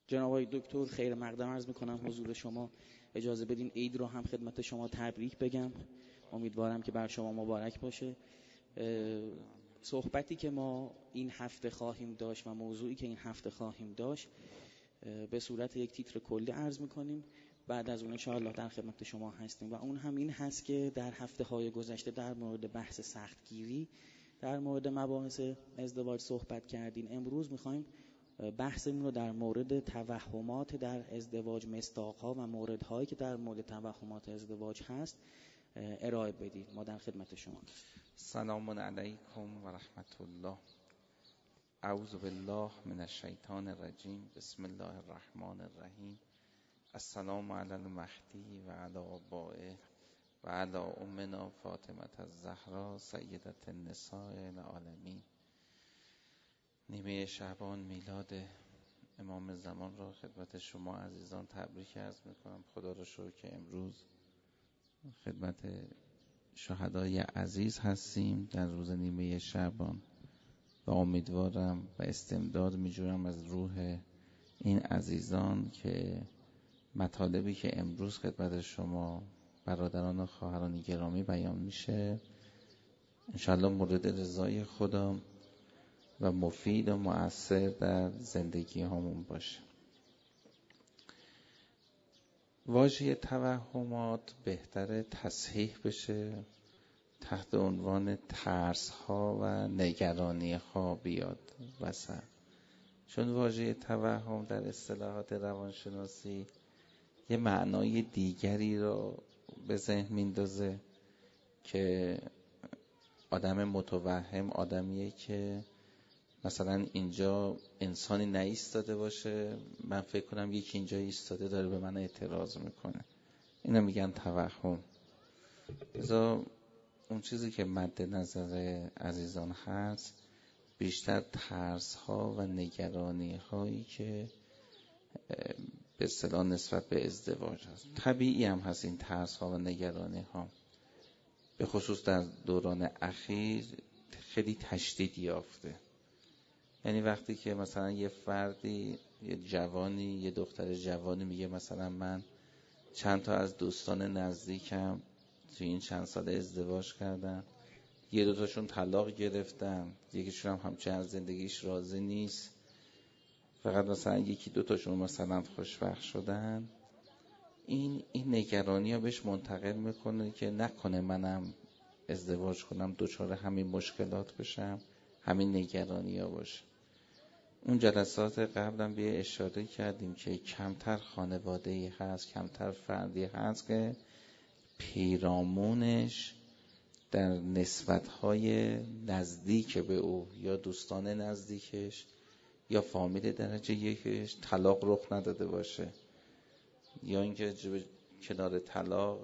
جناب آقای دکتر خیر مقدم عرض میکنم حضور شما. اجازه بدین عید رو هم خدمت شما تبریک بگم. امیدوارم که بر شما مبارک باشه. صحبتی که ما این هفته خواهیم داشت و موضوعی که این هفته خواهیم داشت به صورت یک تیتر کلی عرض میکنیم. بعد از اون انشاءالله در خدمت شما هستیم و اون هم این هست که در هفته‌های گذشته در مورد بحث سختگیری در مورد مباحث ازدواج صحبت کردیم. امروز میخوایم بحثمون رو در مورد توهمات در ازدواج، مصداق‌ها و موردهایی که در مورد توهمات ازدواج هست ارائه بدیم. ما در خدمت شما. سلام علیکم و رحمت الله. اعوذ بالله من الشیطان الرجیم. بسم الله الرحمن الرحیم. السلام علی المهدی و علی آبائه و علی امنا فاطمه الزهرا سیدة النساء العالمین. نیمه شعبان میلاد امام زمان را خدمت شما عزیزان تبریک عرض میکنم. خدا را شکر که امروز خدمت شهدای عزیز هستیم در روز نیمه شعبان و امیدوارم و استمداد میجویم از روح این عزیزان که مطالبی که امروز خدمت شما برادران و خواهران گرامی بیان میشه انشالله مورد رضای خدا و مفید و مؤثر در زندگی همون باشه. واژه توهمات بهتره تصحیح بشه تحت عنوان ترس ها و نگرانی ها بیاد وسط، چون واژه توهم در اصطلاحات روانشناسی یه معنای دیگری رو به ذهن میندازه که آدم متوهم آدمیه که مثلا اینجا انسانی نایستاده باشه، من فکر کنم یکی اینجا ایستاده داره به من اعتراض میکنه، اینو میگن توهم. لذا اون چیزی که مد نظر عزیزان هست بیشتر ترس ها و نگرانی هایی که به اصطلاح نسبت به ازدواج هست. طبیعی هم هست این ترس ها و نگرانی ها، به خصوص در دوران اخیر خیلی تشدید یافته. یعنی وقتی که مثلا یه فردی، یه جوانی، یه دختر جوانی میگه مثلا من چند تا از دوستان نزدیکم توی این چند سال ازدواج کردن، یه دوتاشون طلاق گرفتن، یکیشون هم همچنان از زندگیش راضی نیست، فقط مثلا یکی دوتاشون مثلا خوشبخت شدن، این نگرانی ها بهش منتقل میکنه که نکنه منم ازدواج کنم دچار همین مشکلات بشم، همین نگرانی ها باشه. اون جلسات قبلا به اشاره کردیم که کمتر خانواده‌ای هست، کمتر فردی هست که پیرامونش در نسبت‌های نزدیک به او یا دوستان نزدیکش یا فامیل درجه یکش طلاق رخ نداده باشه، یا اینکه کنار طلاق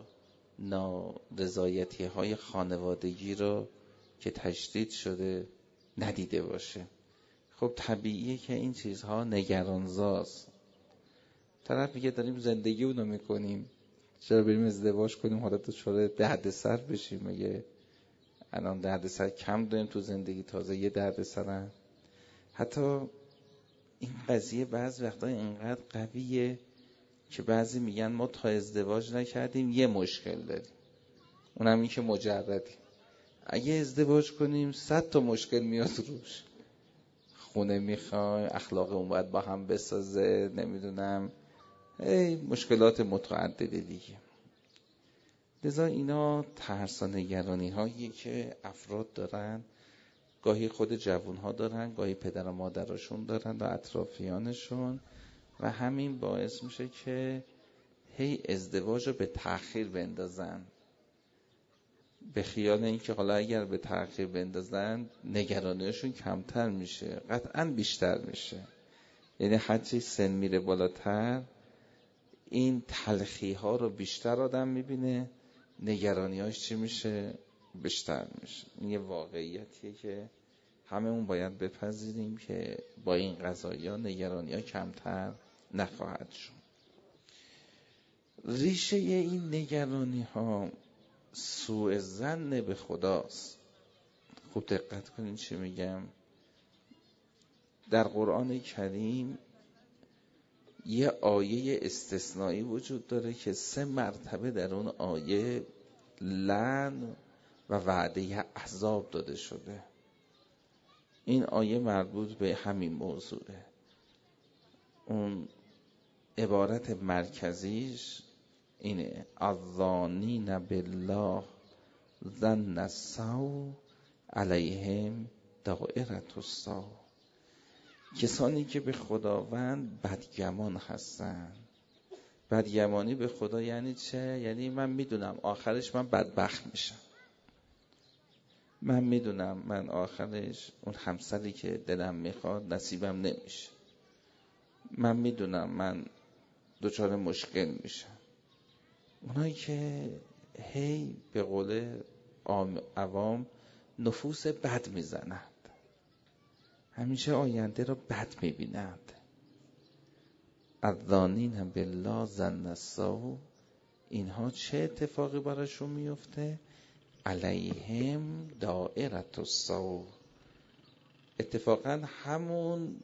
نارضایتی‌های خانوادگی رو که تشدید شده ندیده باشه. خب طبیعیه که این چیزها نگرانزاست. طرف میگه داریم زندگی اونو میکنیم، چرا بریم ازدواج کنیم حالا تو چرا دردسر بشیم؟ میگه الان دردسر کم داریم تو زندگی، تازه یه دردسرن. حتی این قضیه بعض وقتا اینقدر قویه که بعضی میگن ما تا ازدواج نکردیم یه مشکل داریم، اونم این که مجردیم. اگه ازدواج کنیم 100 تا مشکل میاد روش، خونه میخوای، اخلاق اون باید با هم بسازه، نمیدونم مشکلات متعدده دیگه. لذا اینا ترس و نگرانی هایی که افراد دارن، گاهی خود جوان ها دارن، گاهی پدر و مادرشون دارن و اطرافیانشون، و همین باعث میشه که هی ازدواج رو به تأخیر بندازن، به خیال اینکه حالا اگر به تأخیر بندازن نگرانیشون کمتر میشه، قطعاً بیشتر میشه. یعنی هرچی سن میره بالاتر این تلخی ها رو بیشتر آدم میبینه، نگرانیاش چی میشه؟ بیشتر میشه. این یه واقعیتیه که هممون باید بپذیریم که با این قضایا نگرانی‌ها کمتر نخواهد شد. ریشه این نگرانی‌ها سوء ظن به خداست. خوب دقت کنین چی میگم. در قرآن کریم یه آیه استثنایی وجود داره که 3 مرتبه در اون آیه لعن و وعده عذاب داده شده. این آیه مربوط به همین موضوعه. اون عبارت مرکزیش اینه: الظانین بالله ظن السوء علیهم دائرة السوء. کسانی که به خداوند بدگمان هستند. بدگمانی به خدا یعنی چه؟ یعنی من میدونم آخرش من بدبخت میشم، من میدونم من آخرش اون همسری که دلم میخواد نصیبم نمیشه، من میدونم من دچار مشکل میشم. اونایی که هی به قول عوام نفوس بد میزنند، همیشه آینده رو بد میبینند. الظانین بالله ظن السوء، اینها چه اتفاقی براشون میفته؟ علیهم دائرة السوء. اتفاقا همون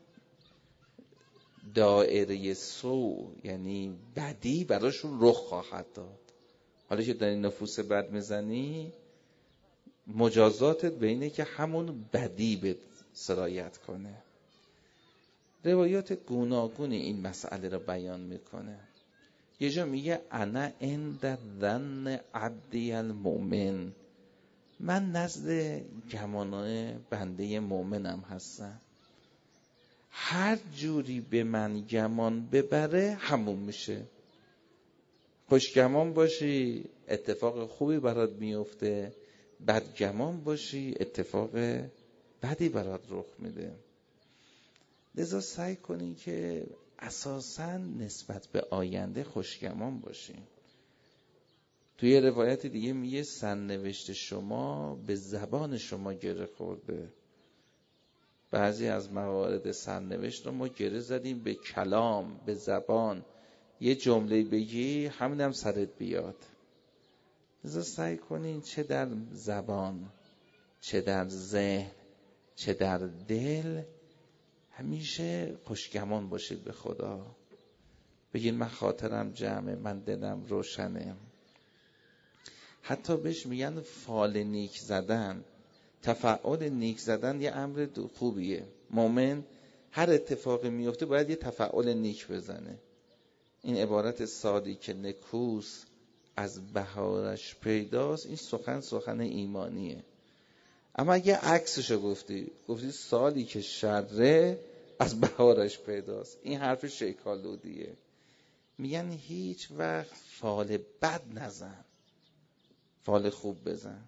دائره سوء یعنی بدی براشون رخ خواهد داد. حالا که داری نفوس بد میزنی، مجازاتت به اینه که همون بدی به سرایت کنه. روایات گوناگون این مسئله رو بیان میکنه. یه جا میگه انا عند ظن عبدی المؤمن، من نزد گمانای بنده مؤمنم هستم، هر جوری به من گمان ببره همون میشه. خوشگمان باشی اتفاق خوبی برات میفته، بدگمان باشی اتفاق بدی برات رخ میده. لذا سعی کنی که اساساً نسبت به آینده خوشگمان باشی. توی روایت دیگه میگه سرنوشت شما به زبان شما گره خورده. بعضی از موارد سرنوشت رو ما گره زدیم به کلام، به زبان. یه جمله بگی همینم سرت بیاد. لذا سعی کنین چه در زبان، چه در ذهن، چه در دل همیشه خوشگمان باشید به خدا. بگین من خاطرم جمعه، من دلم روشنه. حتی بهش میگن فال نیک زدن. تفعال نیک زدن یه امر خوبیه. مومن هر اتفاقی میفته باید یه تفعال نیک بزنه. این عبارت سادی که نکوس از بهارش پیداست، این سخن ایمانیه. اما اگه عکسشو گفتی سالی که شره از بهارش پیداست، این حرف شیکالودیه. میگن هیچ وقت فال بد نزن، فال خوب بزن.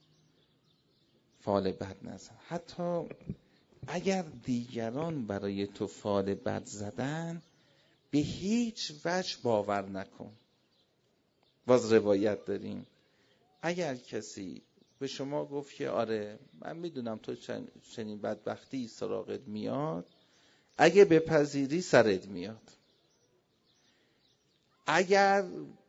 فال بد نزن. حتی اگر دیگران برای تو فال بد زدن، به هیچ وجه باور نکن. باز روایت داریم اگر کسی به شما گفت که آره من میدونم تو چنین بدبختی سراغت میاد، اگه بپذیری سرت میاد. اگر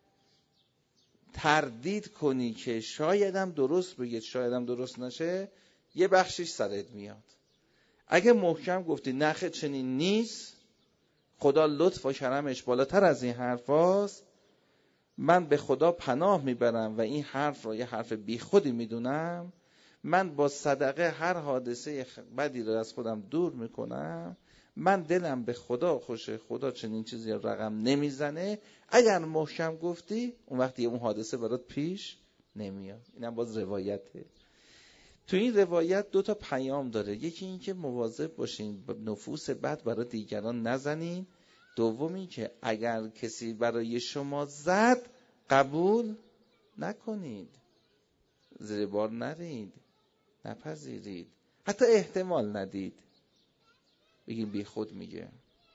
تردید کنی که شایدم درست بگید شایدم درست نشه، یه بخشش سرت میاد. اگه محکم گفتی نخ چنین نیست، خدا لطف و کرمش بالاتر از این حرف هاست، من به خدا پناه میبرم و این حرف رو یه حرف بی خودی میدونم، من با صدقه هر حادثه بدی رو از خودم دور میکنم، من دلم به خدا خوشه، خدا چنین چیزی رقم نمیزنه. اگر محکم گفتی اون وقتی اون حادثه برات پیش نمیاد. اینم باز روایته. تو این روایت 2 پیام داره. یکی این که مواظب باشین نفوس بد برای دیگران نزنین. دوم این که اگر کسی برای شما زد قبول نکنید، زیر بار نرید، نپذیرید، حتی احتمال ندید. بگیم بی خود میگه.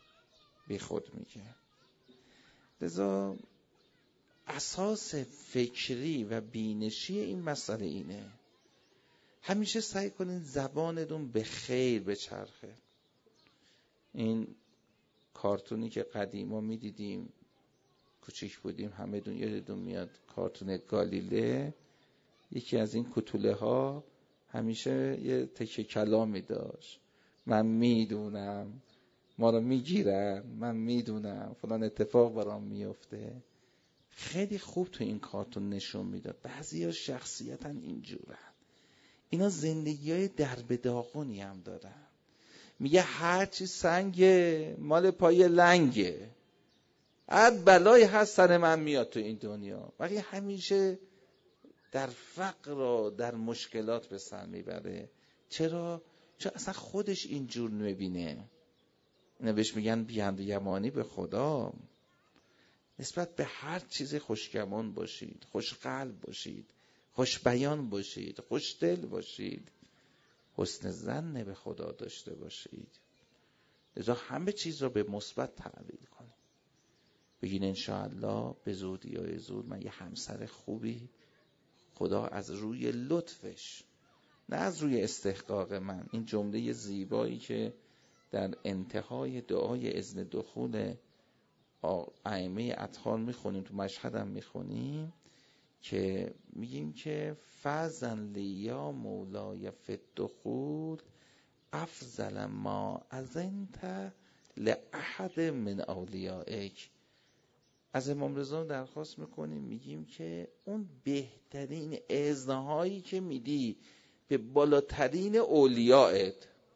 لذا اساس فکری و بینشی این مسئله اینه. همیشه سعی کنین زبانتون به خیر بچرخه. این کارتونی که قدیما میدیدیم کوچیک بودیم، همه دون یادتون میاد کارتون گالیله، یکی از این کتوله ها همیشه یه تکه کلامی داشت: من میدونم ما رو میگیرن، من میدونم فلان اتفاق برام میفته. خیلی خوب تو این کارتون نشون میداد بعضیا شخصیتن اینجورن، اینا زندگی‌های درب داغونی هم دارن. میگه هرچی سنگه مال پای لنگه، هر بلایی هست سر من میاد تو این دنیا. ولی همیشه در فقر و در مشکلات به سر میبره. چرا؟ چون اصلا خودش اینجور میبینه. اینا بهش میگن بی‌اندیمانی به خدا. نسبت به هر چیز خوشگمان باشید، خوشقلب باشید، خوش بیان باشید، خوش دل باشید، حسن ظن به خدا داشته باشید. لذا همه چیز رو به مثبت تعبیر کنید. بگین انشاءالله به زودی یا زود من یه همسر خوبی خدا از روی لطفش، نه از روی استحقاق من. این جمله زیبایی که در انتهای دعای اذن دخول ائمه اطهار میخونیم، تو مشهد هم میخونیم که میگیم که فاذن لی یا مولای فی الدخول افضل ما اذنت لاحد من اولیائک. از امام رضا درخواست میکنیم، میگیم که اون بهترین اذنهایی که میدی به بالاترین اولیائت،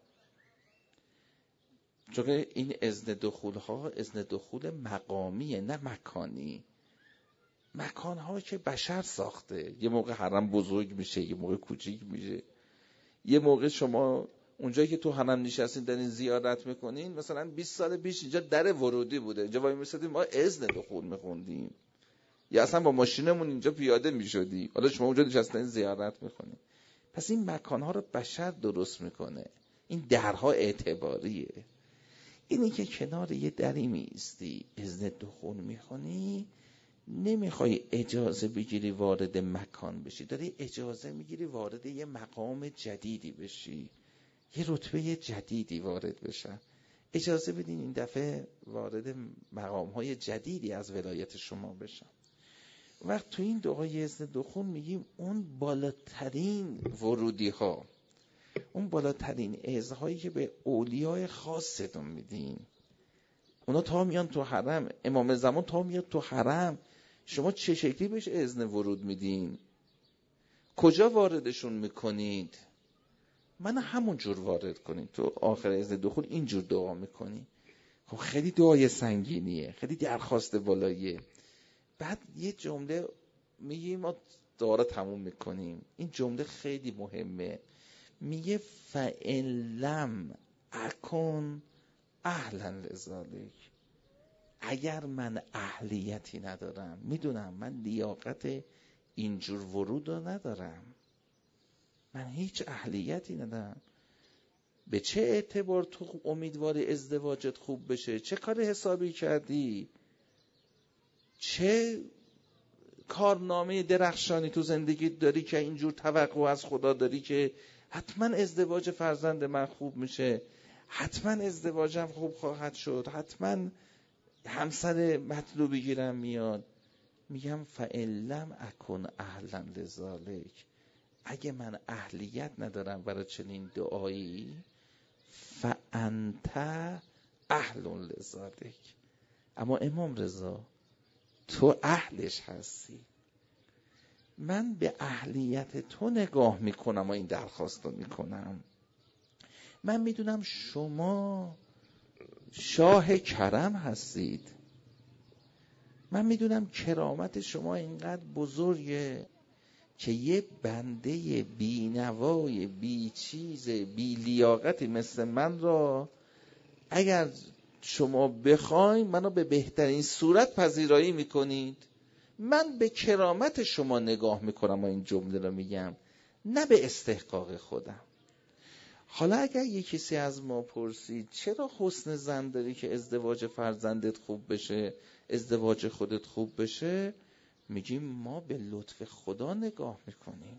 چون این اذن دخول ها اذن دخول مقامیه نه مکانی. مکان ها که بشر ساخته، یه موقع حرم بزرگ میشه، یه موقع کوچیک میشه. یه موقع شما اونجایی که تو حرم نشستین دارین زیارت میکنین، مثلا 20 سال پیش اینجا در ورودی بوده، اینجا وای میسادیم ما اذن دخول میخوندیم، یا اصلا با ماشینمون اینجا پیاده میشدی، حالا شما اونجا نشستین زیارت میکنین. پس این مکان ها رو بشر درست میکنه. این درها اعتباریه. اینی که کنار یه دری میستی اذن دخول میخونی، نمیخوای اجازه بگیری وارد مکان بشی، داری اجازه میگیری وارد یه مقام جدیدی بشی، یه رتبه جدیدی وارد بشن. اجازه بدین این دفعه وارد مقام‌های جدیدی از ولایت شما بشن. وقت تو این دعای اذن دخول میگیم اون بالاترین ورودی ها، اون بالاترین اذن‌هایی که به اولیای خاصتون میدین، اونا تا میان تو حرم، امام زمان تا میاد تو حرم، شما چه شکلی بهش اذن ورود میدین؟ کجا واردشون میکنید؟ من همون جور وارد کنید. تو آخر اذن دخول اینجور دعا میکنی. خب خیلی دعای سنگینیه، خیلی درخواست بالاییه. بعد یه جمله میگیم، ما دعا تموم میکنیم، این جمله خیلی مهمه. میگه فَإِن لَمْ أَكُنْ أَهْلًا لِذَلِكَ، اگر من اهلیتی ندارم، میدونم من لیاقت اینجور ورود رو ندارم، من هیچ اهلیتی ندارم، به چه اعتبار تو امیدوار ازدواجت خوب بشه؟ چه کار حسابی کردی؟ چه کارنامه درخشانی تو زندگی داری که اینجور توقع از خدا داری که حتما ازدواج فرزند من خوب میشه، حتما ازدواجم خوب خواهد شد، حتما همسر مطلوبی گیرم میاد؟ میگم فَإِن لَمْ أَكُنْ أَهْلًا لِذَلِكَ، اگه من اهلیت ندارم برای چنین دعایی، فَأَنْتَ أَهْلٌ لِذَلِكَ، اما امام رضا تو اهلش هستی. من به اهلیت تو نگاه میکنم و این درخواست رو میکنم. من میدونم شما شاه کرم هستید، من میدونم کرامت شما اینقدر بزرگه که یه بنده بی نوای بی چیز بی لیاقتی مثل من را اگر شما بخواین منو به بهترین صورت پذیرایی میکنید. من به کرامت شما نگاه میکنم و این جمله رو میگم، نه به استحقاق خودم. حالا اگر یه کسی از ما پرسید چرا حسن ظن داری که ازدواج فرزندت خوب بشه، ازدواج خودت خوب بشه، میگیم ما به لطف خدا نگاه میکنیم.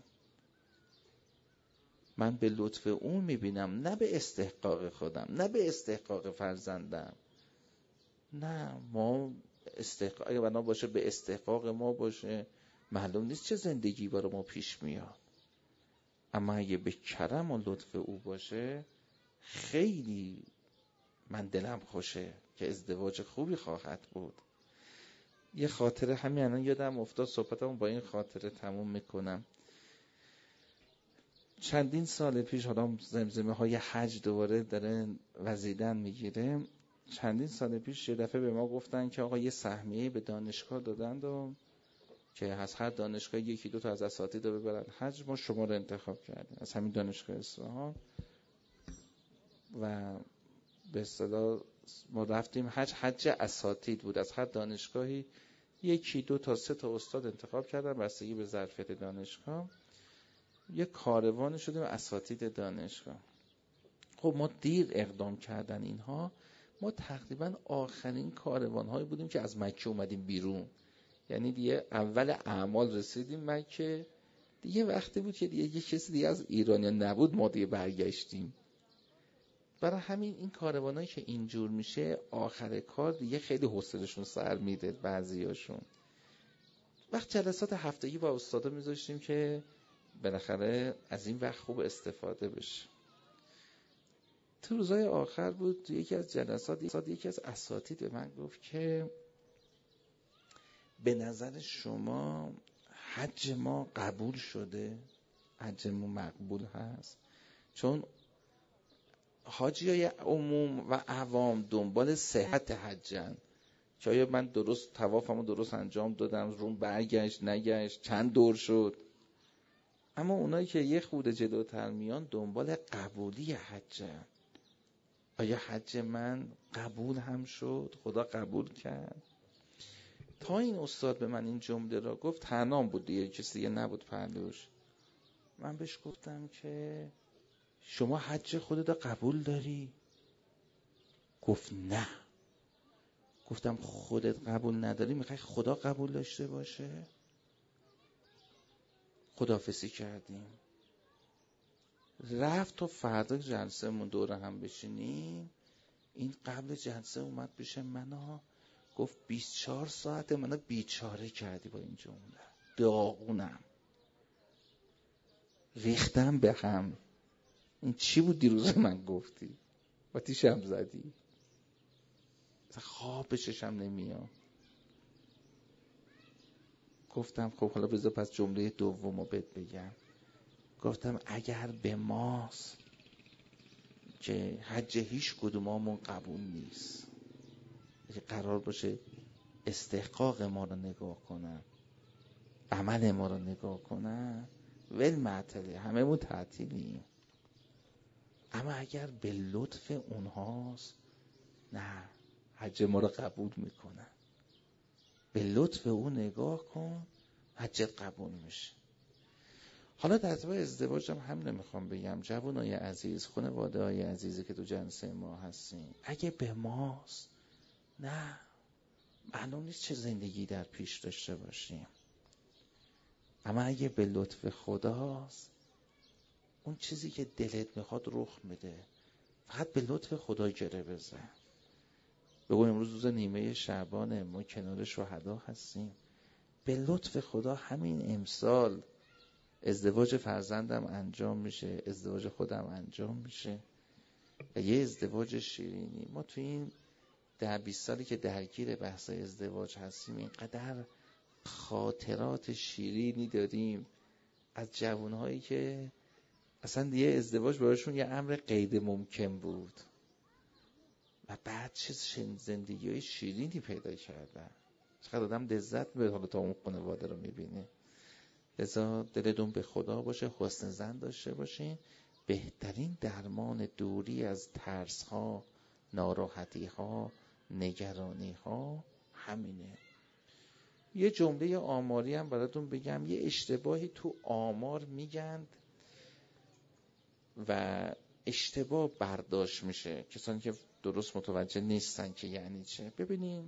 من به لطف اون میبینم، نه به استحقاق خودم، نه به استحقاق فرزندم. نه، ما استحقاق اگه بنا باشه به استحقاق ما باشه، معلوم نیست چه زندگی برای ما پیش میاد. اما اگه به کرم و لطف او باشه، خیلی من دلم خوشه که ازدواج خوبی خواهد بود. یه خاطره همین الان یادم افتاد، صحبتمو با این خاطره تموم میکنم. چندین سال پیش، حالا زمزمه های حج دوباره داره وزیدن میگیره، چندین سال پیش یه دفعه به ما گفتن که آقا یه سهمیه به دانشگاه دادند و که از هر دانشگاه یکی دو تا از اساتید رو ببرن حج. ما شما رو انتخاب کردیم از همین دانشگاه اصفهان و به اصطلاح ما رفتیم حج اساتید بود. از هر دانشگاهی یکی دو تا سه تا استاد انتخاب کردن بستگی به ظرفیت دانشگاه. یه کاروان شدیم اساتید دانشگاه. خب ما دیر اقدام کردن اینها، ما تقریبا آخرین کاروان هایی بودیم که از مکه اومدیم بیرون. یعنی دیگه اول اعمال رسیدیم مکه، دیگه وقتی بود که دیگه یه کسی دیگه از ایرانیا نبود، ما دیگه برگشتیم. برای همین این کاروانایی که اینجور میشه آخر کار دیگه خیلی حوصله‌شون سر میره بعضیاشون. وقت جلسات هفتگی با استادا میذاشتیم که بالاخره از این وقت خوب استفاده بشه. تو روزهای آخر بود یکی از جلسات یکی از اساتید به من گفت که به نظر شما حج ما قبول شده؟ حج ما مقبول هست؟ چون حاجیای عموم و عوام دنبال صحت حجن که آیا من درست طوافمو درست انجام دادم، روم برگشت نگشت، چند دور شد. اما اونایی که یه خورده جلوتر میان دنبال قبولی حجن. آیا حج من قبول هم شد؟ خدا قبول کرد؟ تا این استاد به من این جمله را گفت، تنام بود دیگه، کسی دیگه نبود پهلوش. من بهش گفتم که شما حج خودت قبول داری؟ گفت نه. گفتم خودت قبول نداری، میخوای خدا قبول داشته باشه؟ خداحافظی کردیم. رفت تا فردا جلسه مون دور هم بشینیم. این قبل جلسه اومد پیش منو گفت 24 ساعت منو بیچاره کردی با این جمله. داغونم، ریختم به هم. این چی بود دیروز من گفتی؟ آتیشم زدی. خواب بششم نمیاد. گفتم خب حالا بذار پس جمله دومو بهت بگم. گفتم اگر به ماست که حج هیچ کدوممون قبول نیست، اگه قرار باشه استحقاق ما رو نگاه کنن، عمل ما رو نگاه کنن، ول معطله، هممون تعطیلیم. اما اگر به لطف اونهاست، نه، حج ما رو قبول میکنن. به لطف اون نگاه کن، حجت قبول میشه. حالا در ارتباط ازدواج هم نمیخوام بگم جوانای عزیز، خانواده های عزیزی که تو جلسه ما هستیم، اگه به ماست، نه، معلوم نیست چه زندگی در پیش داشته باشیم. اما اگه به لطف خداست، اون چیزی که دلت میخواد رخ میده. فقط به لطف خدا گره بزن. بگو امروز روز نیمه شعبانه، ما کنار شهدا هستیم. به لطف خدا همین امسال ازدواج فرزندم انجام میشه، ازدواج خودم انجام میشه و یه ازدواج شیرینی. ما تو این 10-20 سالی که درگیر بحث ازدواج هستیم اینقدر خاطرات شیرینی داریم از جوانهایی که اصلا دیگه ازدواج براشون یه امر غیر ممکن بود و بعد چه زندگی‌های شیرینی پیدا کردن. چقدر آدم لذت میبره حالا تا اون خانواده رو میبینه. لذا دلتون به خدا باشه، حسن ظن داشته باشین. بهترین درمان دوری از ترس ها، ناراحتی ها، نگرانی ها همینه. یه جمله آماری هم براتون بگم. یه اشتباهی تو آمار میگن و اشتباه برداشت میشه، کسانی که درست متوجه نیستن که یعنی چه. ببینین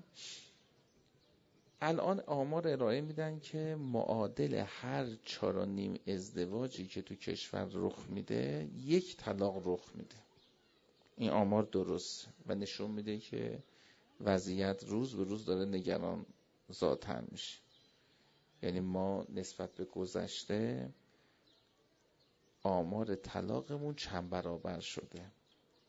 الان آمار ارائه میدن که معادل هر 4.5 ازدواجی که تو کشور رخ میده 1 طلاق رخ میده. این آمار درست و نشون میده که وضعیت روز به روز داره نگران زاتر میشه. یعنی ما نسبت به گذشته آمار طلاقمون چند برابر شده.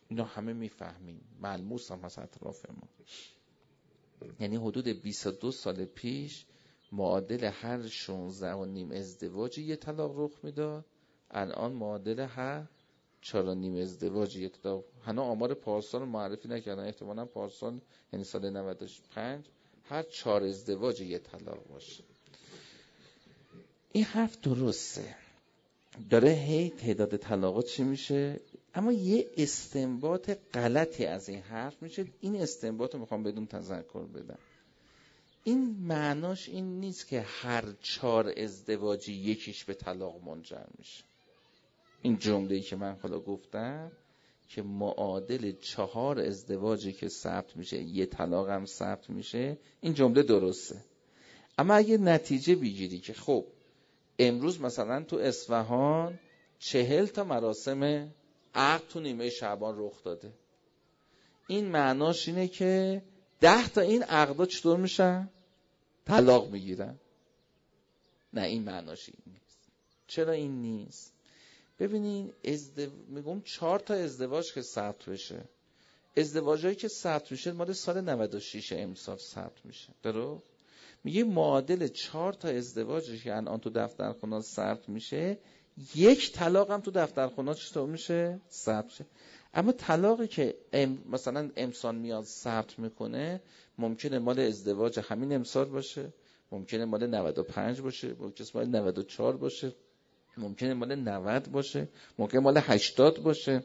اینا همه میفهمیم، ملموس هم هست اطراف ما. یعنی حدود 22 سال پیش معادل هر 16.5 ازدواج یه طلاق رخ میداد، الان معادل هر 4.5 ازدواج یه طلاق. هنوز آمار پارسال معرفی نکردن، احتمالاً پارسال یعنی سال 95 هر 4 ازدواج یه طلاق باشه. این حرف درسته، داره هی تعداد طلاقات چی میشه، اما یه استنباط غلطی از این حرف میشه. این استنباط رو میخوام بدون تذکر بدم. این معناش این نیست که هر 4 ازدواجی یکیش به طلاق منجر میشه. این جمله‌ای که من حالا گفتم که معادل 4 ازدواجی که ثبت میشه یه طلاق هم ثبت میشه، این جمله درسته. اما اگه نتیجه بگیری که خب امروز مثلا تو اصفهان 40 تا مراسم عقد تو نیمه شعبان رخ داده، این معناش اینه که 10 تا این عقدا چطور میشن؟ طلاق میگیرن. نه، این معناش این نیست. چرا این نیست؟ ببینین میگم 4 تا ازدواج که ثبت بشه، ازدواجایی که ثبت میشه مال سال 96 امسال ثبت میشه، درست؟ میگه معادل 4 تا ازدواجی که الان تو دفترخونه ثبت میشه، یک طلاق هم تو دفترخونه چطور میشه؟ ثبت میشه. اما طلاقی که مثلا امسال میاد ثبت میکنه ممکنه مال ازدواج همین امسال باشه، ممکنه مال 95 باشه، ممکنه مال 94 باشه، ممکنه مال 90 باشه، ممکنه مال 80 باشه.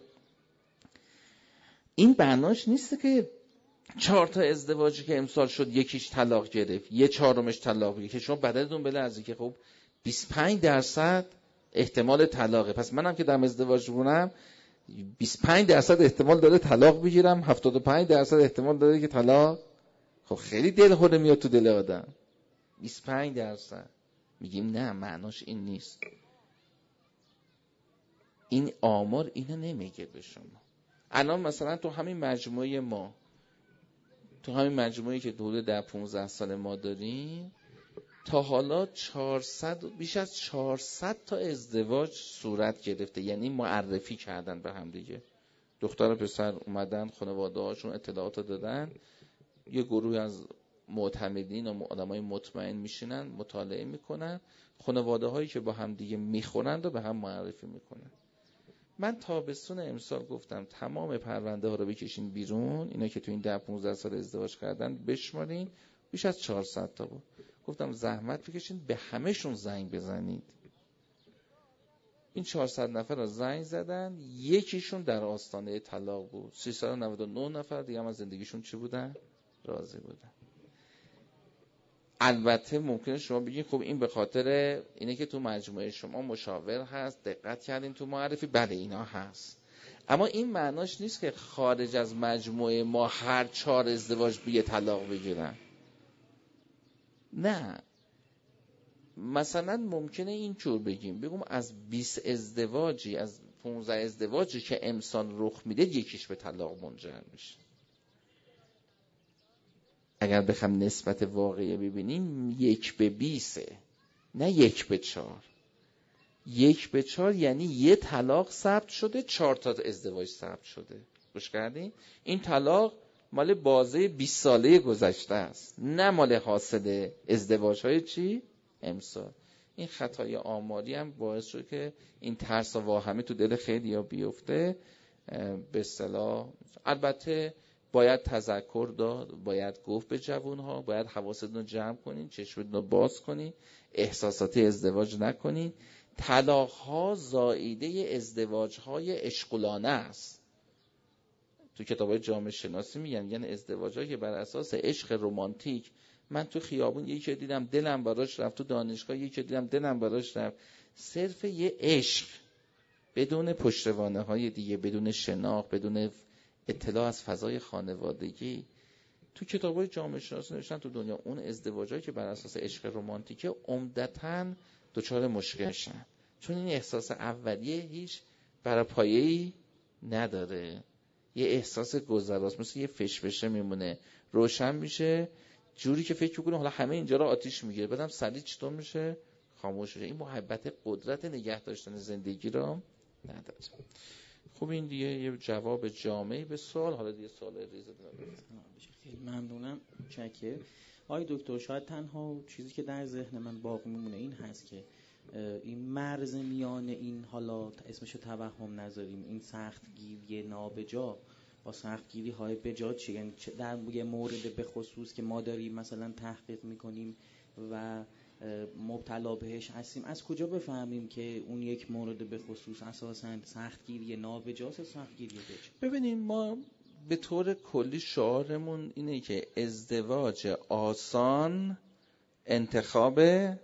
این بناش نیست که 4 تا ازدواجی که امسال شد یکیش طلاق گرفت، 1/4 طلاق بگیره، که شما بدنتون بلرزه که خب 25% احتمال طلاقه، پس منم که دم ازدواج بودم 25% احتمال داره طلاق بگیرم، 75% احتمال داره که طلاق. خب خیلی دلهوره میاد تو دل آدم. 25% میگیم نه، معناش این نیست. این آمار اینو نمیگه به شما. الان مثلا تو همین مجموعه ما، تو همین مجموعه‌ای که حدود 15 سال ما داریم، تا حالا 400 بیش از 400 تا ازدواج صورت گرفته، یعنی معرفی کردن به هم دیگه. دختر و پسر اومدن خانواده هاشون اطلاعات دادن، یه گروه از معتمدین و آدمای مطمئن میشینن مطالعه میکنن، خانواده هایی که با هم دیگه میخورند و به هم معرفی میکنن. من تابستون امسال گفتم تمام پرونده ها رو بکشین بیرون، اینا که تو این 10-15 سال ازدواج کردن بشمارین، بیش از 400 تا بود. گفتم زحمت بکشین به همه‌شون زنگ بزنید. این 400 نفر رو زنگ زدن، یکیشون در آستانه طلاق بود. 399 نفر دیگه هم از زندگیشون چی بودن؟ راضی بودن. البته ممکنه شما بگین خب این به خاطر اینه که تو مجموعه شما مشاور هست، دقت کردین تو معرفی. بله اینا هست، اما این معناش نیست که خارج از مجموعه ما هر 4 ازدواج بیه طلاق بگیرن. نه، مثلا ممکنه اینجور بگیم از 20 ازدواجی، از 15 ازدواجی که امسال رخ میده یکیش به طلاق منجر میشه. اگر بخوام نسبت واقعی ببینیم 1/20، نه 1/4. 1/4 یعنی یه طلاق ثبت شده، 4 تا ازدواج ثبت شده. گوش کردین؟ این طلاق مال بازه 20 ساله گذشته است، نه مال حاصل ازدواج‌های چی؟ امسال. این خطای آماری هم باعث شد که این ترس و واهمه تو دل خیلی‌ها بیفته. به اصطلاح البته باید تذکر داد، باید گفت به جوان‌ها، باید حواستون رو جمع کنین، چشمتون رو باز کنین، احساساتی ازدواج نکنین. طلاق‌ها زائیده ازدواج‌های عشقلانه است. تو کتاب‌های جامعه شناسی میگن ازدواج‌هایی که بر اساس عشق رمانتیک، من تو خیابون یکی دیدم دلم براش رفت، تو دانشگاه یکی دیدم دلم براش رفت، صرف یه عشق بدون پشتوانه‌های دیگه، بدون شناخت، بدون اطلاع از فضای خانوادگی. تو کتاب‌های جامعه شناسی نوشتن تو دنیا اون ازدواجایی که بر اساس عشق رمانتیکه عمدتاً دچار مشکل شدن، چون این احساس اولیه هیچ برپایه‌ای نداره، یه احساس گذراست، مثل یه فشفشه میمونه، روشن میشه جوری که فکر کنه حالا همه اینجا رو آتیش میگیره، بعدم سریع چطور میشه؟ خاموش میشه. این محبت قدرت نگه داشتن زندگی رو نداره. خب این دیگه یه جواب جامعی به سوال. حالا دیگه سوال ریز دارم. خیلی ممنونم. چکه آقای دکتر، شاید تنها چیزی که در ذهن من باقی میمونه این هست که این مرز میان این، حالا اسمشو توهم نذاریم، این سختگیری نابجا با سختگیری های بجا چیه؟ یعنی در یه مورد به خصوص که ما داریم مثلا تحقیق میکنیم و مبتلا بهش هستیم، از کجا بفهمیم که اون یک مورد به خصوص اساساً سختگیری نابجاست یا سختگیری بجا؟ ببینیم ما به طور کلی شعارمون اینه که ازدواج آسان، انتخاب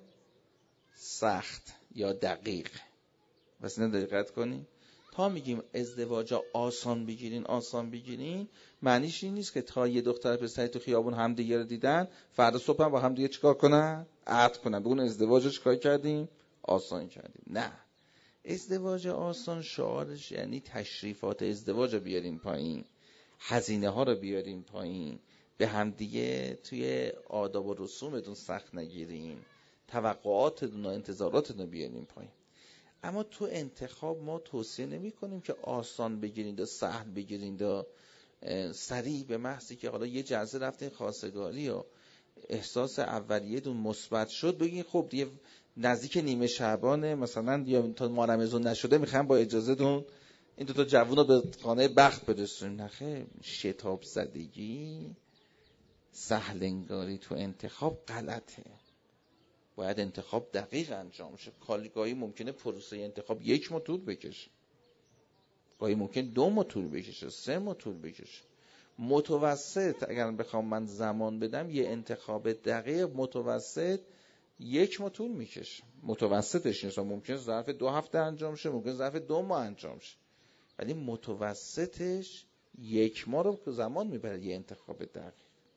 سخت یا دقیق. بس اینو دقت کنیم. تا میگیم ازدواج آسان بگیرین، معنیش این نیست که تا یه دختر پسری تو خیابون هم دیگه رو دیدن فردا صبح هم با هم دیگه چیکار کنن؟ عقد کنن. به اون ازدواج چیکار کردیم؟ آسان کردیم. نه. ازدواج آسان شعارش یعنی تشریفات ازدواج رو بیاریم پایین، هزینه ها رو بیاریم پایین، به هم دیگه توی آداب و رسومتون سخت نگیرین، توقعاتتون و انتظاراتتون رو بیاریم پایین. اما تو انتخاب ما توصیه نمی کنیم که آسان بگیرید و سهل بگیرید و سریع به محضی که حالا یه جلسه رفتین خواستگاری و احساس اولیه‌تون مثبت شد بگین خب دیگه نزدیک نیمه شعبانه مثلا یا تا ما رمضان نشده میخوام با اجازهتون این دو تا جوون رو به خانه بخت برسونیم. نخیر، شتاب زدگی، سهل انگاری تو انتخاب غلطه. باید انتخاب دقیق انجام شه. گاهی ممکنه پروسه انتخاب 1 ماه طول بکشه، گاهی ممکنه 2 ماه طول بکشه، 3 ماه طول بکشه. متوسط اگر بخوام من زمان بدم یه انتخاب دقیق متوسط 1 ماه طول میکشه. متوسطش نیست، ممکنه ظرف 2 هفته انجام شه، ممکنه ظرف 2 ماه انجام شه، ولی متوسطش 1 ماه رو زمان میبره یه انتخاب دقیق.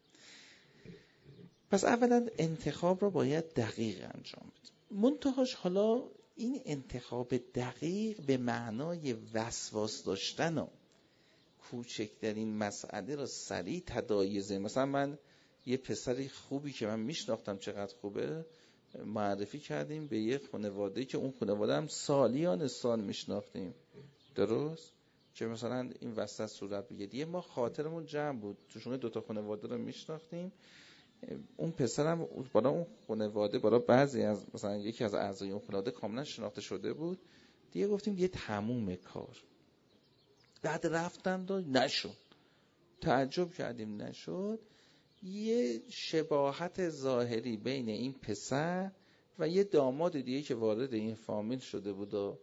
پس اولا انتخاب رو باید دقیق انجام بده. منتهاش حالا این انتخاب دقیق به معنای وسواس داشتن و کوچکترین مسئله رو سریع تداعی. مثلا من یه پسری خوبی که من میشناختم چقدر خوبه معرفی کردیم به یه خانواده که اون خانواده هم سالیان سال میشناختیم، درست؟ که مثلا این وسط صورت بگید یه ما خاطرمون جمع بود توشون 2 تا خانواده رو میشناختیم. اون پسرم بالا اون خانواده، بالا بعضی از مثلا یکی از اعضای اون خانواده کاملا شناخته شده بود دیگه. گفتیم یه تموم کار. بعد رفتن و نشد، تعجب کردیم نشد. یه شباهت ظاهری بین این پسر و یه داماد دیگه که وارد این فامیل شده بود و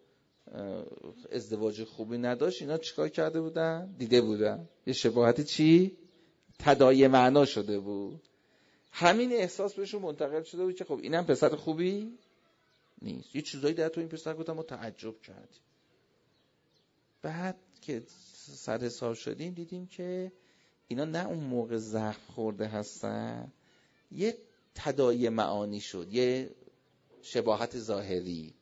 ازدواج خوبی نداشت، اینا چیکار کرده بودن؟ دیده بودن یه شباهت چی؟ تداعی معنا شده بود. همین احساس بهشون منتقل شده بود که خب اینم پسر خوبی نیست. یه چیزایی در تو این پسر گفتم ما تعجب کردیم. بعد که سر حساب شدیم دیدیم که اینا نه اون موقع زخم خورده هستن، یه تداعی معانی شد، یه شباهت ظاهری.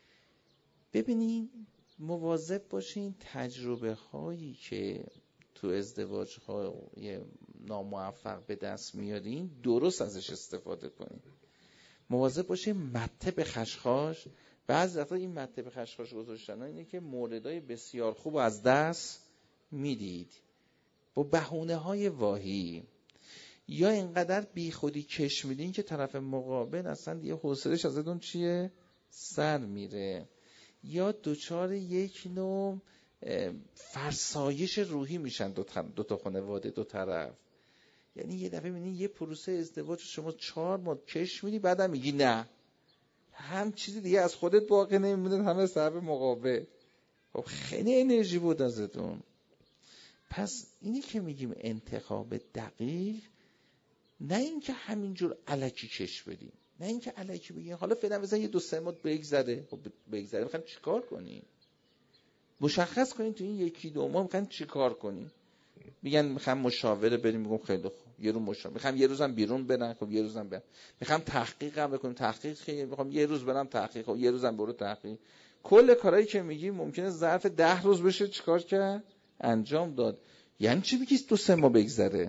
ببینین مواظب باشین تجربه هایی که تو ازدواج های ناموفق به دست میارین درست ازش استفاده کنین. مواظب باشین مته به خشخاش. بعضی وقتا این مته به خشخاش گذاشتن اینه که موردهای بسیار خوب از دست میدید با بهونه های واهی، یا اینقدر بی خودی کش میدین که طرف مقابل اصلا دیگه حوصله‌اش ازتون چیه؟ سر میره، یا دوچار یک نوع فرسایش روحی میشن دو تا خانواده، دو طرف. یعنی یه دفعه میبینی یه پروسه ازدواج شما 4 ماه کش میدی بعدم میگی نه، هم چیزی دیگه از خودت باقی نمیمونه همه طرف مقابل. خب خیلی انرژی بود ازتون. پس اینی که میگیم انتخاب دقیق، نه اینکه همینجور الکی کش بدیم، نه اینکه الکی بگیم حالا فعلا بزن یه 2-3 ماه بگذره. خب بگذره میخواین چیکار کنین؟ مشخص کنین تو این 1-2 ماه میخواین چیکار کنین. میگن میخوام مشاوره بریم، میگم خیلی خوب یه روز مشاوره، میخوام یه روزم بیرون برم، خب یه روزم برم. میخوام تحقیقم بکنم، تحقیق خیلی میخوام یه روز برم تحقیق، خب یه روزم برو تحقیق. کل کارهایی که میگیم ممکنه ظرف 10 روز بشه چیکار کرد؟ انجام داد. یعنی چی بگی 2-3 ماه بگذره؟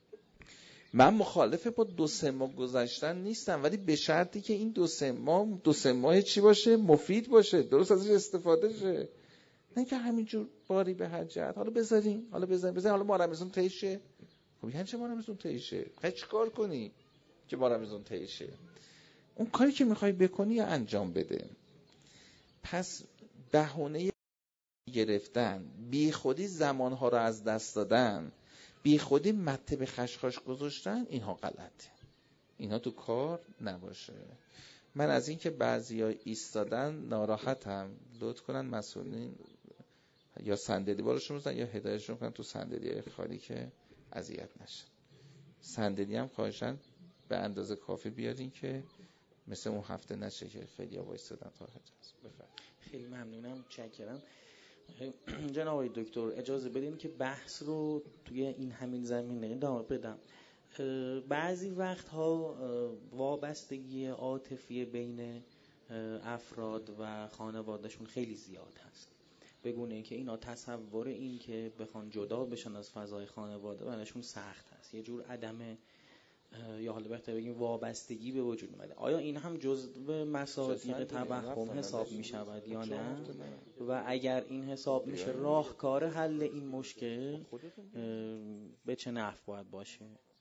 من مخالف با 2-3 ماه گذشتن نیستم، ولی به شرطی که این 2-3 ماه چی باشه؟ مفید باشه، درست ازش استفاده شه. نه که همینجور باری به هر جهت حالا بذاریم حالا ما رمضان تیشه. خب یعنی چه ما رمضان تیشه؟ خیلی چیکار کنی که ما رمضان تیشه؟ اون کاری که میخوای بکنی یا انجام بده. پس بهونه گرفتن، بی خودی زمانها رو از دست دادن، بی خودی مته به خشخاش گذاشتن، اینها غلطه. اینها تو کار نباشه. من از این که بعضیا ایستادن ناراحتم. لطف کنن مسئولین یا صندلی بارشون بزنن یا هدایتشون کنن تو صندلی خالی که اذیت نشن. صندلی هم خواهشن به اندازه کافی بیارین که مثل اون هفته نشه که خیلی وایسادن تا حجاز. بفرمایید. خیلی ممنونم، متشکرم. جناب آقای دکتر اجازه بدین که بحث رو توی این همین زمینه ادامه بدم. بعضی وقتها وابستگی عاطفی بین افراد و خانوادهشون خیلی زیاد هست، بگونه که اینا تصور این که بخوان جدا بشن از فضای خانواده براشون سخت هست، یه جور عدم یا حالا بهتر بگیم وابستگی به وجود اومده. آیا این هم جزء مصادیق توهم حساب می شود یا نه؟ و اگر این حساب میشه راهکار حل این مشکل به چه نحو باید باشه؟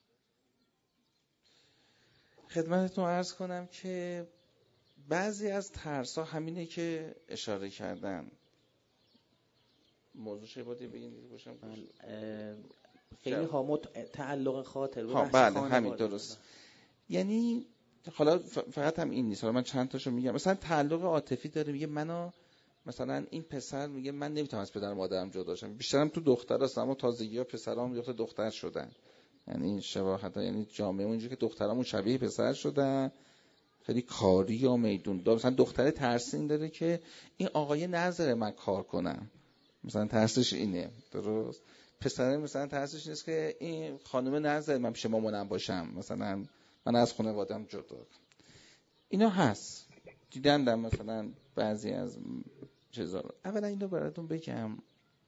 خدمتتون عرض کنم که بعضی از ترس‌ها همینه که اشاره کردن. موضوع چه بودی بگین باشم؟ خیلی ها تعلق خاطر به بحث بله خانواده. همین درست. یعنی حالا فقط هم این نیست، حالا من چند تاشو میگم. مثلا تعلق عاطفی داره، میگه منو مثلا این پسر میگه من نمیتونم از پدر و مادرم جدا شم. بیشترم تو دختراست، اما تازگی‌ها پسرام یخت دختر شدن. یعنی شباهت، یعنی جامعه اونجوری که دخترامون شبیه پسر شدن، خیلی کاری و میدون دار. مثلا دختره ترسین داره که این آقای نذاره من کار کنم، مثلا ترسش اینه. درست. پسره مثلا ترسش اینه که این خانم نذاره من پیش مامانم باشم، مثلا من از خانواده‌ام جدا. اینا هست، دیدندم مثلا بعضی از چیزا. اولا اینو براتون بگم،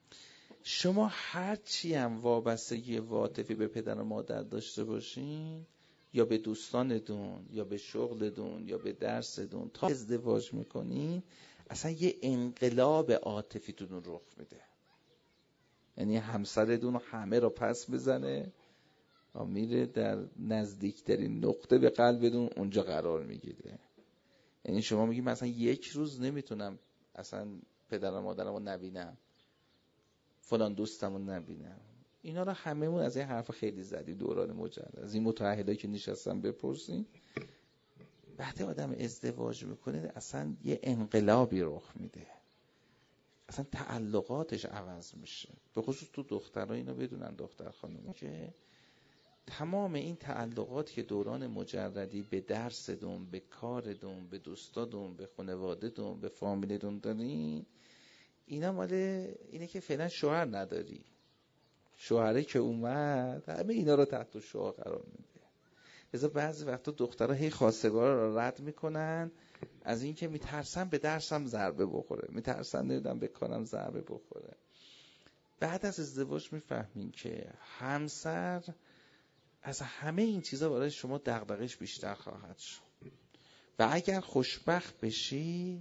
شما هر چی هم وابستگی عاطفی به پدر و مادر داشته باشین، یا به دوستانتون یا به شغلتون یا به درستون، تا ازدواج میکنین اصلا یه انقلاب عاطفی تون رخ میده. یعنی همسرتون همه رو پس بزنه و میره در نزدیکترین نقطه به قلبتون اونجا قرار میگیره. یعنی شما میگی مثلا یک روز نمیتونم اصلا پدر و مادرم رو نبینم، فلان دوستم رو نبینم. اینا رو هممون از این حرف خیلی زدی دوران مجرد. از این متعهدایی که نشستن بپرسین. وقتی آدم ازدواج میکنه اصلا یه انقلابی رخ میده، اصلا تعلقاتش عوض میشه. به خصوص تو دخترها اینو بدونن، دختر خانم، که تمام این تعلقات که دوران مجردی به درستون، به کارتون، به دوستاتون، به خانواده‌تون، به فامیلتون دارین، اینا مال اینه که فعلا شوهر نداری. شوهره که اومد همه اینا رو تحت شعاع قرار میده. لذا بعضی وقتا دخترها هی خواستگارا رو رد میکنن از این که میترسن به درسم ضربه بخوره، میترسن نمیدونم به کارم ضربه بخوره. بعد از ازدواج میفهمین که همسر از همه این چیزا برای شما دغدغه‌اش بیشتر خواهد شد و اگر خوشبخت بشی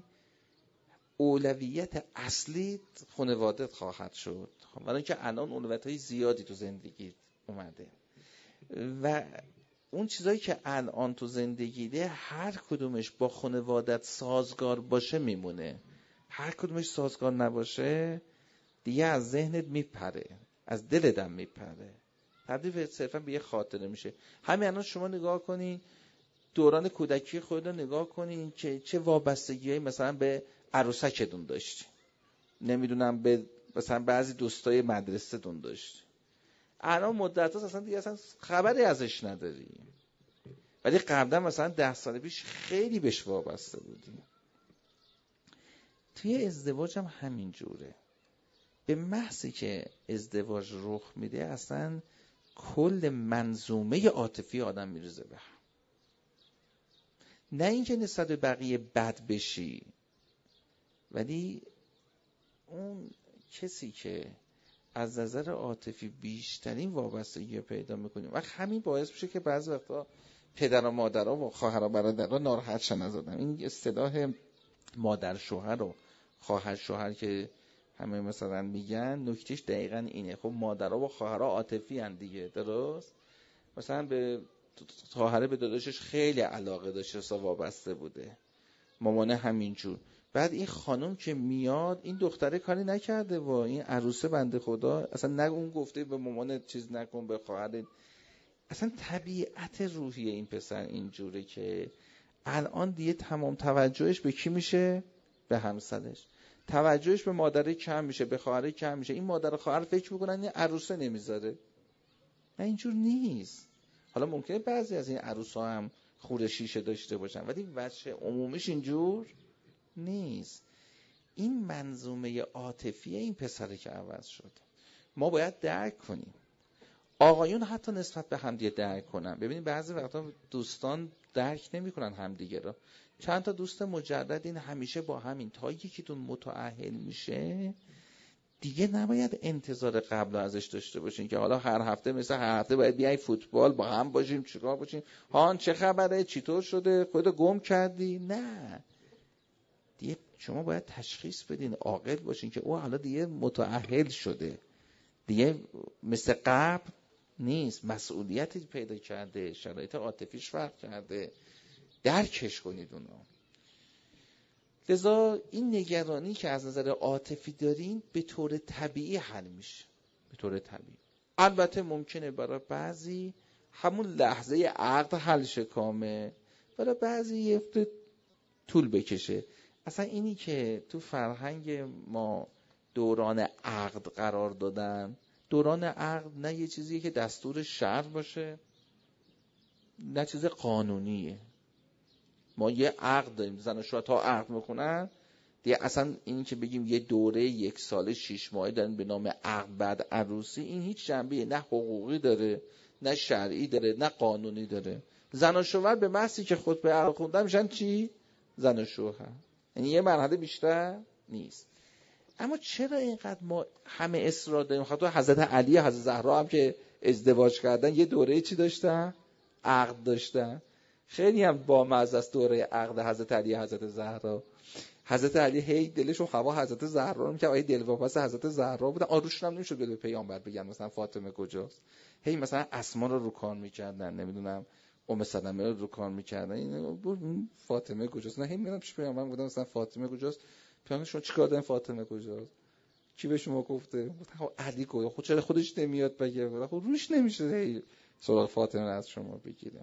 اولویت اصلی خانوادت خواهد شد، برای اینکه الان اولویت‌های زیادی تو زندگی اومده و اون چیزایی که الان تو زندگیده هر کدومش با خانوادت سازگار باشه میمونه، هر کدومش سازگار نباشه دیگه از ذهنت میپره، از دلت هم میپره، تبدیل صرفا به یه خاطره میشه. همین الان شما نگاه کنین دوران کودکی خودتون نگاه کنین که چه وابستگیایی مثلا به عروسکتون داشتی، نمیدونم به مثلا بعضی دوستای مدرسه‌تون داشتی. الان مدت هاست اصلا دیگه اصلا خبری ازش نداری، ولی قبلا مثلا 10 سال پیش خیلی بهش وابسته بودی. توی ازدواج هم همین جوره. به محضی که ازدواج رخ میده اصلا کل منظومه عاطفی آدم میریزه به هم. نه اینکه نسبت به بقیه بد بشی، ولی اون کسی که از نظر عاطفی بیشترین وابستگی پیدا میکنیم و همین باعث میشه که بعضی وقتا پدر و مادرها و خواهر و برادرها ناراحت شن از آدم. این اصطلاح مادر شوهر و خواهر شوهر که همه مثلا میگن نکتهش دقیقا اینه. خب مادرها با خواهرها عاطفی ان دیگه، درست؟ مثلا به خواهره به داداشش خیلی علاقه داشته، وابسته بوده، مامانه همینجور. بعد این خانم که میاد، این دختره کاری نکرده و این عروسه بنده خدا اصلا نه اون گفته به مامان چیز نکن، به خواهر. اصلا طبیعت روحی این پسر اینجوره که الان دیگه تمام توجهش به کی میشه؟ به همسرش. توجهش به مادره کم میشه، به خواهره کم میشه. این مادر و خواهر فکر میکنن این عروسه نمیذاره. نه اینجور نیست. حالا ممکنه بعضی از این عروسا هم خوره شیشه داشته باشن، ولی وجه عمومیش اینجور نیست. این منظومه عاطفی این پسره که عوض شد. ما باید درک کنیم. آقایون حتی نسبت به همدیگه درک کنن. ببینید بعضی وقتا دوستان درک نمی‌کنن همدیگه رو. چند تا دوست مجرد این همیشه با همین، تا یکیتون متأهل میشه دیگه نباید انتظار قبل ازش داشته باشین که حالا هر هفته مثل هر هفته باید بیای فوتبال با هم باشیم، چیکار باشیم، هان چه خبره، چطور شده، خودت گم کردی. نه دیگه شما باید تشخیص بدین، عاقل باشین که او حالا دیگه متأهل شده، دیگه مثل قبل نیست، مسئولیتی پیدا کرده، شرایط عاطفیش فرق کرده، درکش کنید اونو. لذا این نگرانی که از نظر عاطفی دارین به طور طبیعی حل میشه، به طور طبیعی. البته ممکنه برای بعضی همون لحظه عقد حل شه کامل، برای بعضی یه طول بکشه. اصلا اینی که تو فرهنگ ما دوران عقد قرار دادن، دوران عقد نه یه چیزیه که دستور شرع باشه، نه چیز قانونیه. ما یه عقد داریم، زن و شوهر تا عقد میکنن دیگه. اصلا این که بگیم یه دوره 1 ساله 6 ماهه دارن به نام عقد بعد عروسی، این هیچ جنبه نه حقوقی داره، نه شرعی داره، نه قانونی داره. زن و شوهر به محضی که خطبه عقد خوندن میشن چی؟ زن و شوهر. یعنی یه مرحله بیشتر نیست. اما چرا اینقدر ما همه اصرار داریم؟ خاطر حضرت علی، حضرت زهرا هم که ازدواج کردن یه دوره چی داشتن؟ عقد داشتن. خیلی هم بامزه است دوره عقد حضرت علی، حضرت زهرا. حضرت علی هی دلشون هوا حضرت زهرا رو میگه، آیه دلواپس حضرت زهرا بودن، آروشون هم نمیشد به پیامبر بگن مثلا فاطمه کجاست. هی مثلا اسما رو کار میکردن، نمیدونم ام سلمه رو کار میکردن، این فاطمه کجاست. نه هی میرم پیش پیامبر بودن مثلا فاطمه کجاست. پیامبر شما چیکار دارین فاطمه کجاست؟ کی به شما گفته؟ خب علی کو، خود چرا خودش نمیاد بگه؟ خب روش نمیشه هی سراغ فاطمه از شما بگیره.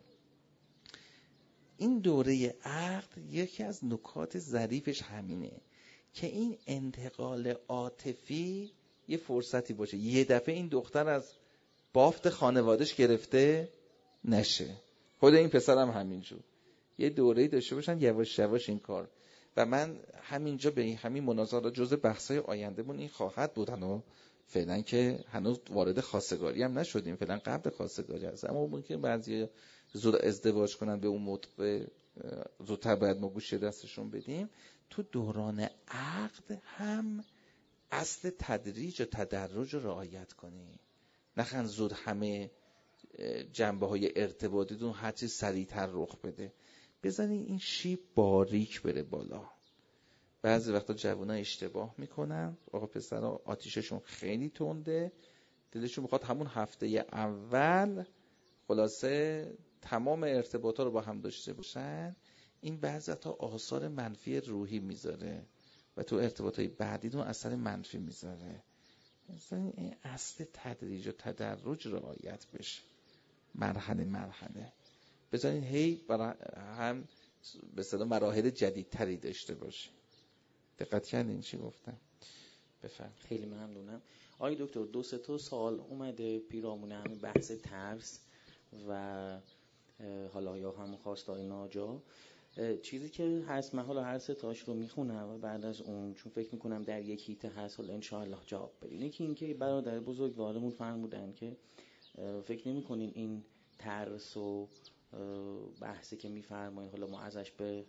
این دوره عقد یکی از نکات ظریفش همینه که این انتقال عاطفی یه فرصتی باشه، یه دفعه این دختر از بافت خانوادهش گرفته نشه. خود این پسرم همینجور یه دوره‌ای داشته باشن یواش یواش این کار. و من همینجا به همین مناظره جزء بحث‌های آیندهمون این خواهد بود. و فعلا که هنوز وارد خواستگاری هم نشدیم، فعلا قبل خواستگاری هست، اما ممکن بعضی زود ازدواج کنن، به اون موقع زودتر باید ما گوشه دستشون بدیم. تو دوران عقد هم اصل تدریج و تدرج رو رعایت کنی، نخن زود همه جنبه های ارتباطیتون هرچی سریعتر رخ بده. بزنین این شیب باریک بره بالا. بعضی وقتا جوونا اشتباه میکنن، آقا پسرها آتیششون خیلی تنده، دلشون میخواد همون هفته اول خلاصه تمام ارتباطا رو با هم داشته باشن. این بعضی وقتا آثار منفی روحی میذاره و تو ارتباطای بعدیتون اثر منفی میذاره. مثلا این اصل تدریج و تدرج رعایت بشه، مرحله مرحله. بذارین هی برای هم به اصطلاح مراحل جدیدتری داشته باشه. دقت کردین چی گفتم؟ بفهم. خیلی ممنونم. آقای دکتر 2-3 سوال اومده پیرامون همین بحث ترس و حالا یا همون خواستای ناجا. چیزی که هست، من حالا هر 3 تاش رو میخونم و بعد از اون چون فکر میکنم در یک هیته هست حالا انشاءالله جواب بدین. یکی این که برادر بزرگوارمون فرمودن که فکر نمی‌کنین این ترس و بحثی که میفرمایید حالا ما ازش به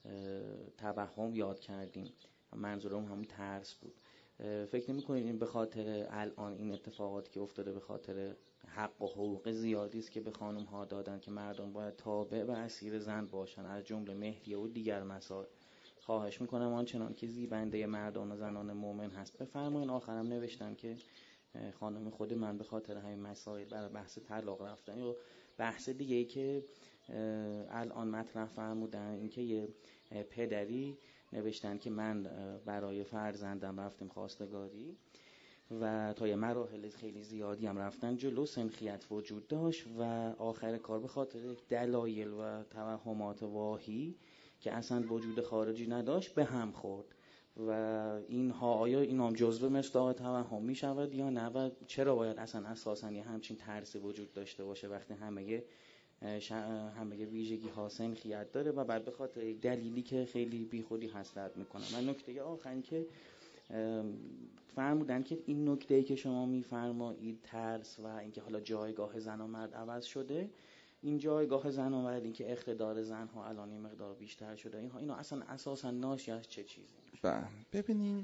توهم یاد کردیم، منظورم همون ترس بود. فکر نمی‌کنید این به خاطر الان این اتفاقاتی که افتاده به خاطر حق و حقوق زیادی است که به خانم ها دادن که مردم باید تابع و اسیر زن باشن، از جمله مهریه و دیگر مسائل؟ خواهش میکنم آنچنان که زیبنده مردان و زنان مؤمن هست بفرمایین. آخرم نوشتم که خانم خود من به خاطر همین مسائل برای بحث طلاق رفتن یا بحث دیگه ای که الان مطرح فرمودن، این که یه پدری نوشتن که من برای فرزندم رفتم خواستگاری و تا یه مراحل خیلی زیادی هم رفتن جلو، سنخیت وجود داشت و آخر کار به خاطر دلایل و توهمات واهی که اصلا وجود خارجی نداشت به هم خورد و اینها آیا این هم جزو مصداق توهم می شود یا نه و چرا باید اصلا اساسا یه همچین ترسی وجود داشته باشه وقتی همه ویژگی ها سنخیت داره و بعد به خاطر دلیلی که خیلی بیخودی هست رد میکنم. و نکته آخری که فرمودن که این نکته‌ای که شما میفرمایید ترس و اینکه حالا جایگاه زن و مرد عوض شده، این جایگاه زن و مرد، این که اقتدار زنها الان این مقدار بیشتر شده، اینو اصلا اساسا ناشی از چه چیزی؟ ببینین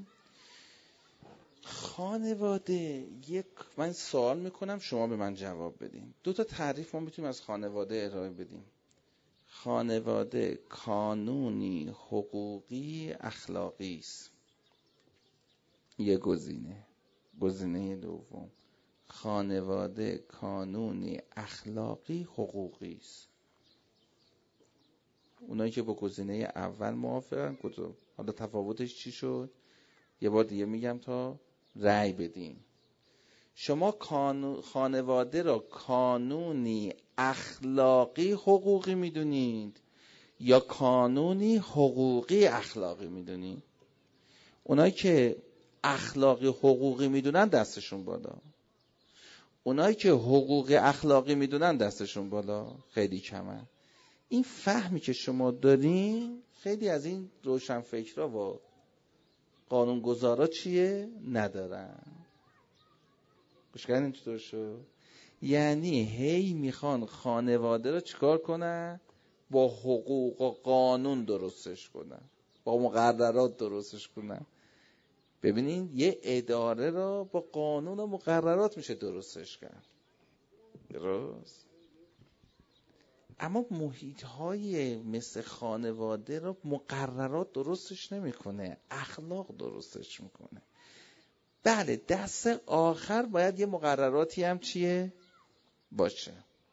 خانواده من سوال میکنم شما به من جواب بدین. 2 تا تعریف ما میتونیم از خانواده ارائه بدیم. خانواده کانونی، حقوقی، اخلاقی است. یه گزینه دوم خانواده کانونی، اخلاقی، حقوقی است. اونایی که با گزینه اول موافقن حالا تفاوتش چی شد؟ یه بار دیگه میگم تا رأی بدین. شما خانواده را کانونی، اخلاقی، حقوقی میدونید یا کانونی، حقوقی، اخلاقی میدونید؟ اونایی که اخلاقی حقوقی میدونن دستشون بالا. اونایی که حقوقی اخلاقی میدونن دستشون بالا. خیلی کمه. این فهمی که شما دارین خیلی از این روشنفکرها و قانونگذارا چیه؟ ندارن. گوش کردین چطور شد؟ یعنی هی میخوان خانواده رو چیکار کنن؟ با حقوق و قانون درستش کنن، با مقررات درستش کنن. ببینین یه اداره را با قانون و مقررات میشه درستش کرد، درست؟ اما محیط‌های مثل خانواده را مقررات درستش نمیکنه، اخلاق درستش میکنه. بله دست آخر باید یه مقرراتی هم چیه؟ باشه.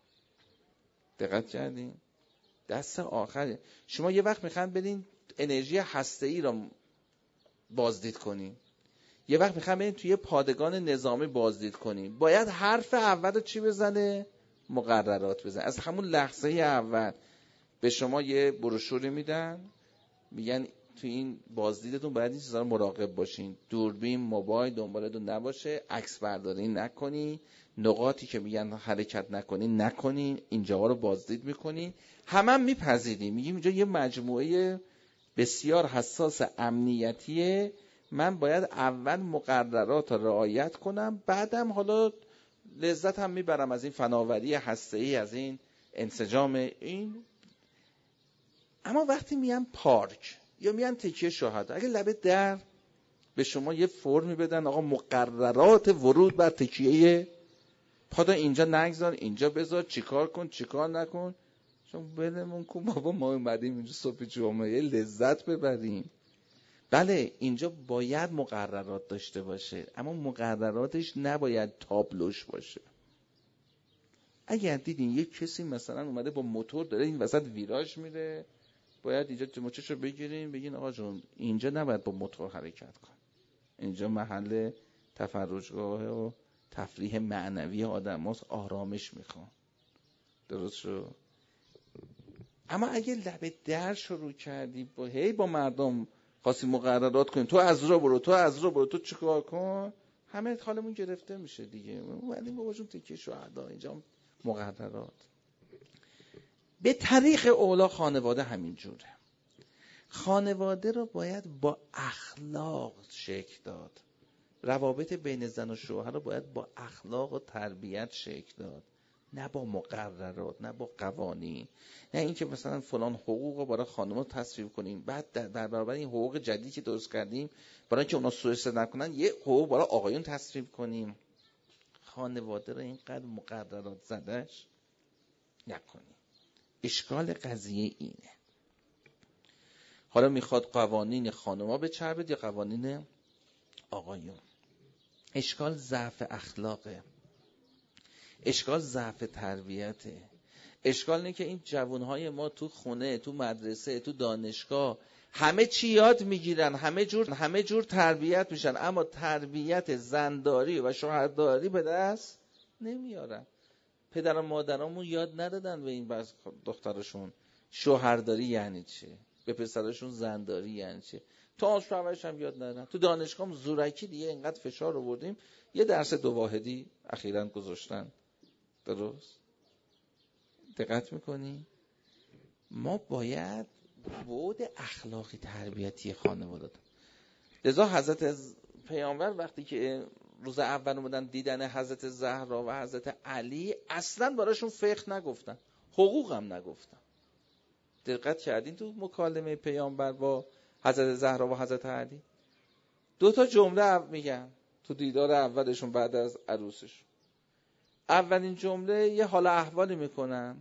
دقت کردین؟ دست آخر شما یه وقت میخواین برین انرژی هسته‌ای را بازدید کنین، یه وقت میخواین برین توی پادگان نظامی بازدید کنین، باید حرف اول رو چی بزنه؟ مقررات بزنه. از همون لحظه اول به شما یه بروشوری میدن، میگن تو این بازدیدتون باید این چیزا رو مراقب باشین، دوربین، موبایل دنبالتون نباشه، عکس برداری نکنین، نقاطی که میگن حرکت نکنین نکنین، اینجاها رو بازدید میکنین. هم میپذیریم، میگیم اینجا یه مجموعه بسیار حساس امنیتیه، من باید اول مقررات رو رعایت کنم، بعدم حالا لذت هم میبرم از این فناوری هسته‌ای، از این انسجام این. اما وقتی میان پارک یا میان تکیه شهدا، اگه لبه در به شما یه فرمی بدن آقا مقررات ورود بر تکیه پادا اینجا نگذار، اینجا بذار، چیکار کن چیکار نکن، چون بلمون کن بابا، ما اومدیم اینجا صبح جمعه لذت ببریم. بله اینجا باید مقررات داشته باشه، اما مقرراتش نباید تابلوش باشه. اگر دیدین یک کسی مثلا اومده با موتور داره این وسط ویراژ میره، باید اینجا مچشو بگیرین بگین آقا جون اینجا نباید با موتور حرکت کن، اینجا محل تفرجگاه و تفریح معنوی آدم هاست، آرامش میخوان. درست شد؟ اما اگه لبه در شروع کردی با مردم خواستی مقررات کنیم، تو از را برو، تو از را برو، تو چیکار کن، همه حالمون گرفته میشه دیگه. ولی بابا جون تکیه شهدا اینجا مقررات. به طریق اولا خانواده همین جوره. خانواده رو باید با اخلاق شکل داد. روابط بین زن و شوهر رو باید با اخلاق و تربیت شکل داد، نه با مقررات، نه با قوانین. نه اینکه مثلا فلان حقوق رو برای خانم‌ها تصویب کنیم، بعد در برابر این حقوق جدیدی که درست کردیم برای اینکه اونا سوء استفاده نکنن یه حقوق برای آقایون تصویب کنیم. خانواده رو اینقدر مقررات زدش نکنیم. اشکال قضیه اینه. حالا میخواد قوانین خانوما به چربید یا قوانین آقایون. اشکال ضعف اخلاقه، اشکال ضعف تربیته. اشکال اینه که این جوانهای ما تو خونه، تو مدرسه، تو دانشگاه همه چی یاد میگیرن، همه جور تربیت میشن، اما تربیت زنداری و شوهرداری به دست نمیارن. پدر و مادرامون یاد ندادن به این دخترشون شوهرداری یعنی چه، به پسرشون زنداری یعنی چه. تو آموزش هم یاد ندادن. تو دانشگاه هم زورکی دیگه اینقدر فشار آوردیم، یه درس 2 واحدی اخیراً گذاشتن. درست؟ دقت میکنی؟ ما باید بعد اخلاقی تربیتی خانواده داریم. لذا حضرت پیامبر وقتی که روز اول اومدن دیدن حضرت زهرا و حضرت علی، اصلا براشون فقه نگفتن، حقوق هم نگفتن. دقت کردین تو مکالمه پیامبر با حضرت زهرا و حضرت علی 2 جمله میگن تو دیدار اولشون بعد از عروسش. اولین جمله یه حال احوالی میکنن،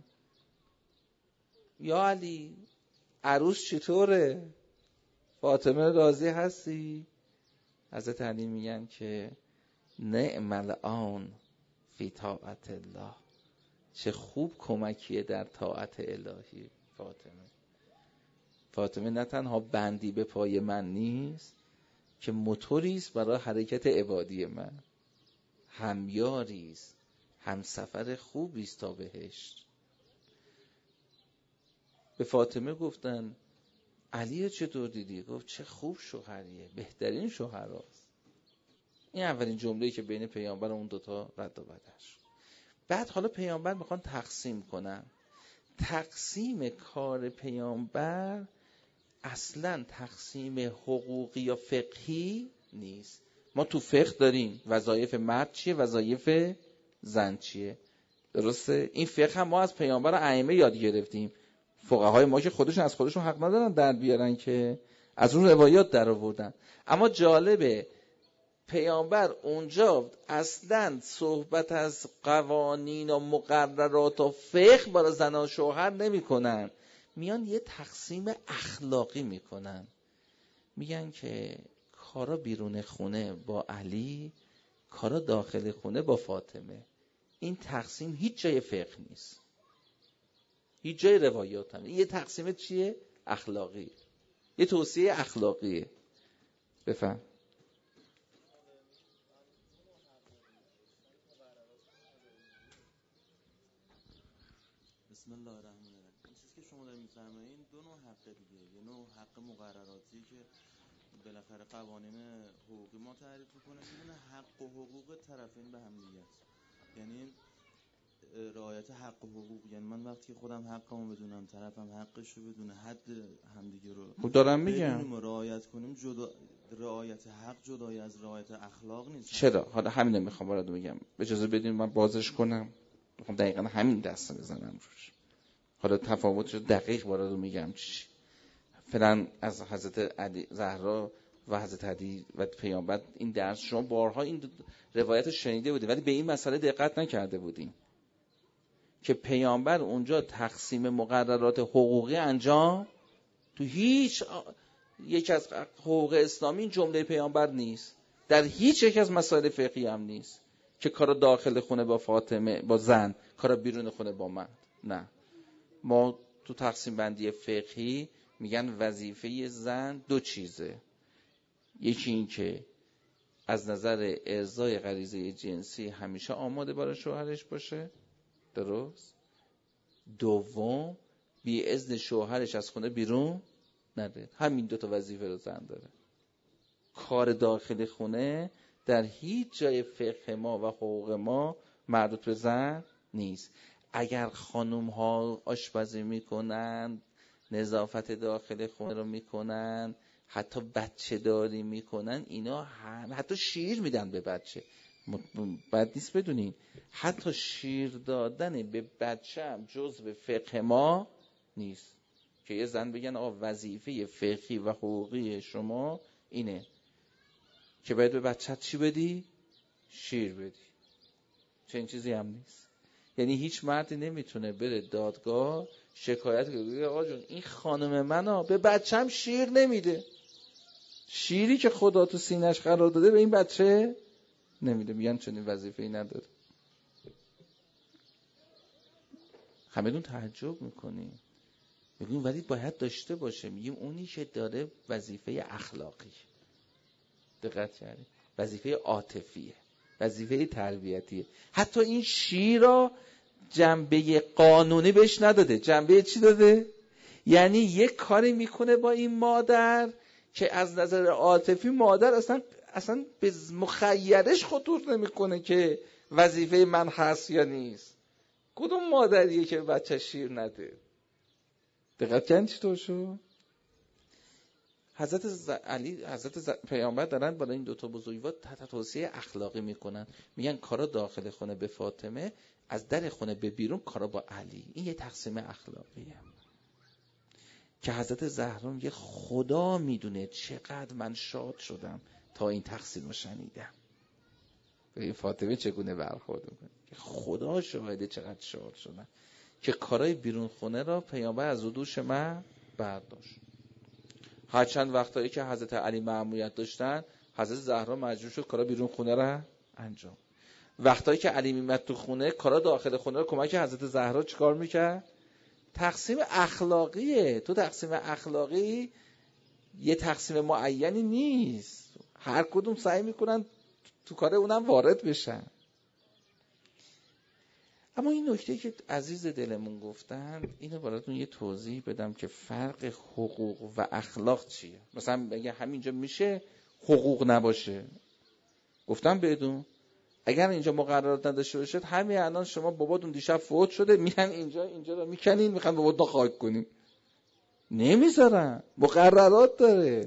یا علی عروس چطوره؟ فاطمه راضی هستی؟ حضرت علی میگن که نعم الآن فی طاعت الله، چه خوب کمکیه در طاعت الهی. فاطمه نه تنها بندی به پای من نیست که موتوریست برای حرکت عبادی من، همیاریست، همسفر خوبیست تا بهشت. به فاطمه گفتن علی چطور دیدی؟ گفت چه خوب شوهریه، بهترین شوهراست. این اولین جمله‌ای که بین پیامبر و اون 2 رد و بدل شد. بعد حالا پیامبر میخوان تقسیم کنن. تقسیم کار پیامبر اصلا تقسیم حقوقی یا فقهی نیست. ما تو فقه داریم وظایف مرد چیه، وظایف زن چیه. درسته؟ این فقه هم ما از پیامبر و ائمه یاد گرفتیم. فقهای ما که خودشون از خودشون حق ندارن در بیارن، که از اون روایات در آوردن. اما جالبه پیامبر اونجا اصلا صحبت از قوانین و مقررات و فقه برای زن و شوهر نمی کنن، میان یه تقسیم اخلاقی میکنن. میگن که کارا بیرون خونه با علی، کارا داخل خونه با فاطمه. این تقسیم هیچ جای فقه نیست، هیچ جای روایات هم. یه تقسیم چیه؟ اخلاقی، یه توصیه اخلاقیه. بفهم. بسم الله الرحمن الرحیم. این چیزی که شما دارید می‌فرمایید 2 نوع حق دیگه. یه نوع حق مقرراتی که بالاخره قوانین حقوقی ما تعریف می‌کنه، یه نوع حق و حقوق طرفین به هم دیگه است. یعنی رعایت حق و حقوق، یعنی من وقتی خودم حقمو بدونم، طرفم حقش رو بدونه، حد همدیگه رو دارم میگم بدونیم و رعایت کنیم. رعایت حق جدای از رعایت اخلاق نیست. چرا؟ حالا همین رو میخوام برات بگم، اجازه بدین من بازش کنم، میخوام دقیقا همین دست بزنم روش. حالا تفاوتش دقیق برات میگم چی. فعلا از حضرت علی زهرا و حضرت علی و پیامبر این درس شما بارها این روایت شنیده بودید، ولی به این مسئله دقت نکرده بودیم که پیامبر اونجا تقسیم مقررات حقوقی انجام تو هیچ یک از حقوق اسلامی این جمله پیامبر نیست، در هیچ یک از مسائل فقهی هم نیست که کار داخل خونه با فاطمه با زن، کار بیرون خونه با مرد. نه، ما تو تقسیم بندی فقهی میگن وظیفه زن 2 چیزه. یکی این که از نظر ارضای غریزه جنسی همیشه آماده برای شوهرش باشه، درست؟ دوم بی اذن شوهرش از خونه بیرون نده. همین 2 وظیفه رو زن داره. کار داخل خونه در هیچ جای فقه ما و حقوق ما مربوط به زن نیست. اگر خانم ها آشپزی میکنن، نظافت داخل خونه رو میکنن، حتی بچه داری میکنن، اینا هم حتی شیر میدن به بچه. بد نیست بدونین حتی شیر دادن به بچه هم جزء فقه ما نیست که یه زن بگن آقا وظیفه فقهی و حقوقی شما اینه که باید به بچه چی بدی؟ شیر بدی. چه این چیزی هم نیست. یعنی هیچ مردی نمیتونه بره دادگاه شکایت کنه آقا جون این خانم منو به بچم شیر نمیده، شیری که خدا تو سینه‌اش قرار داده به این بچه نمیده. میگن چنین وظیفه‌ای نداره. همه‌تون تعجب میکنیم، میگیم ولی باید داشته باشه. میگیم اونی که داره وظیفه اخلاقی، دقت کردید، وظیفه عاطفیه، وظیفه تربیتیه. حتی این شیر را جنبه قانونی بهش نداده، جنبه چی داده؟ یعنی یک کاری میکنه با این مادر که از نظر عاطفی مادر اصلا به مخیرش خطور نمیکنه که وظیفه من هست یا نیست. کدوم مادریه که بچه شیر نده؟ دقت کردین چطور شد؟ حضرت پیامبر دارن بالا این دوتا بزرگوار تحت توصیه اخلاقی میکنن. میگن کارا داخل خونه به فاطمه، از در خونه به بیرون کارا با علی. این یه تقسیم اخلاقیه که حضرت زهرا میگه خدا میدونه چقدر من شاد شدم تا این تقسیم رو شنیدم. به فاطمه چگونه برخورد میکنه که خدا شاهده چقدر شاد شدم که کارای بیرون خونه را پیامبر از دوش من برداشت. هرچند وقتایی که حضرت علی مأموریت داشتن، حضرت زهرا مجبور شد کارا بیرون خونه را انجام. وقتایی که علی میمد تو خونه، کارا داخل خونه را کمک حضرت زهرا چیکار میکرد؟ تقسیم اخلاقیه. تو تقسیم اخلاقی یه تقسیم معینی نیست، هر کدوم سعی میکنن تو کار اونم وارد بشن. اما این نکته که عزیز دلمون گفتن، اینو براتون یه توضیح بدم که فرق حقوق و اخلاق چیه. مثلا بگه همینجا میشه حقوق نباشه. گفتم بدون اگر اینجا مقررات نداشته باشید، همین الان شما باباتون دیشب فوت شده، میان اینجا رو میکنین، میخوان باباتون خاک کنین، نمیذارن، مقررات داره.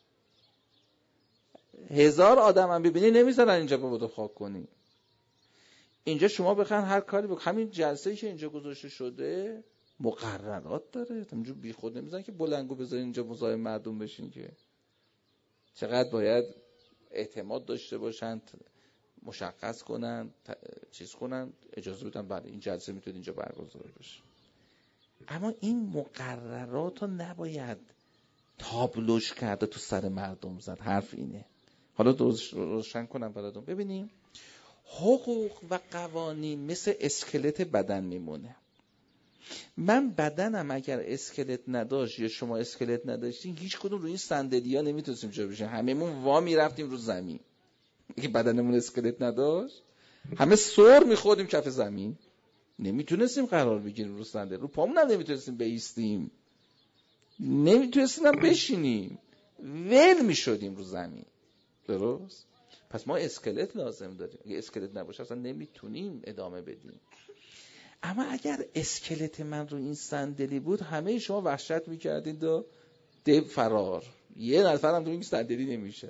1000 آدم هم ببینی نمیذارن اینجا باباتون خاک کنین. اینجا شما بخواین هر کاری بکنید، همین جلسه‌ای که اینجا گذاشته شده مقررات داره. همینجور بی خود نمیذارن که بلنگو بذارین اینجا مزاحم مردم بشین. که چقدر باید اعتماد داشته باشن، مشخص کنن، چیز کنن، اجازه بدن برای این جلسه میتونه اینجا برگزار بشه. اما این مقررات رو نباید تابلوش کرده تو سر مردم زد. حرف اینه. حالا روشن کنم براتون. ببینیم حقوق و قوانین مثل اسکلت بدن میمونه. من بدنم اگر اسکلت نداشت یا شما اسکلت نداشتین، هیچ کدوم روی این صندلی‌ها نمیتونستیم جا بشیم، هممون وا میرفتیم رو زمین. اگه بدنمون اسکلت نداشت همه سر میخوردیم کف زمین، نمیتونستیم قرار بگیریم رو صندلی، رو پامون هم نمیتونستیم بایستیم، نمیتونستیم هم بشینیم، ول میشدیم رو زمین. درست؟ پس ما اسکلت لازم داریم. اگه اسکلت نباشه اصلا نمیتونیم ادامه بدیم. اما اگر اسکلت من رو این صندلی بود، همه شما وحشت میکردید و دب فرار، یه نفر هم تو این صندلی نمیشه.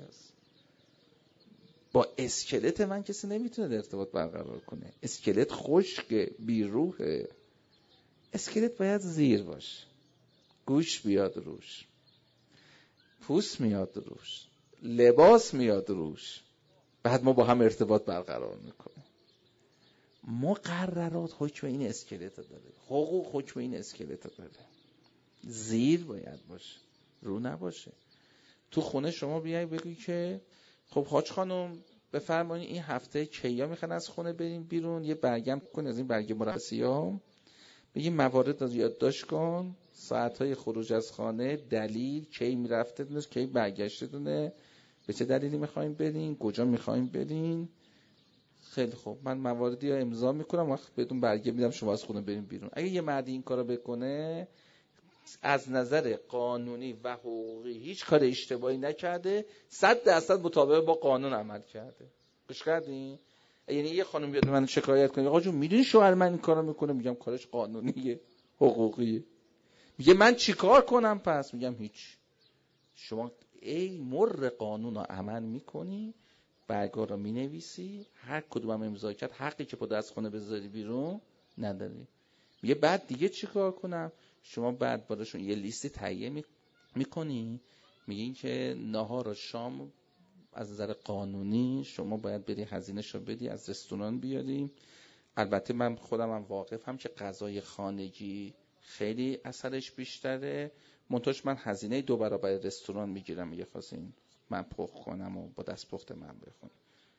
با اسکلت من کسی نمیتونه ارتباط برقرار کنه. اسکلت خشک بی روحه. اسکلت باید زیر باشه، گوش بیاد روش، پوست میاد روش، لباس میاد روش، بعد ما با هم ارتباط برقرار میکنیم. مقررات حکم این اسکلت داره، حقوق حکم این اسکلت داره. زیر باید باشه، رو نباشه. تو خونه شما بیای بگی که خب حاج خانم بفرمایید این هفته کیا میخوان از خونه بریم بیرون، یه برگم کن از این برگه مرخصیام، بگی موارد رو یادداشت کن، ساعت‌های خروج از خانه، دلیل، کی میرفته دونه، کی برگشته دونه، به چه دلیلی میخواین برین، کجا میخواین برین. خیلی خوب، من مواردی رو امضا میکنم، وقت بهتون برگه میدم شما از خونه بریم بیرون. اگه یه مردی این کارو بکنه، از نظر قانونی و حقوقی هیچ کار اشتباهی نکرده، 100% مطابق با قانون عمل کرده. گوش کردین؟ یعنی یه خانم بیاد من شکایت کنه آقا جون میدونی شوهر من این کارو میکنه، میگم کارش قانونیه، حقوقیه. میگه من چیکار کنم پس؟ میگم هیچ. شما ای مر قانون رو عمل میکنی، برگا رو مینویسی، هر کدوم هم امضا کرد، حقی که با دست خونه بذاری بیرون نداری. میگه بعد دیگه چیکار کنم؟ شما بعد براشون یه لیستی تهیه میکنی، میگین که ناهار و شام از نظر قانونی شما باید بری هزینه‌شو بدی، از رستوران بیاری، البته من خودم هم واقفم که غذای خانگی خیلی اثرش بیشتره، منتهاش من هزینه 2 برابر رستوران میگیرم یه خواستین من پخت کنم و با دست پخت من بخونم.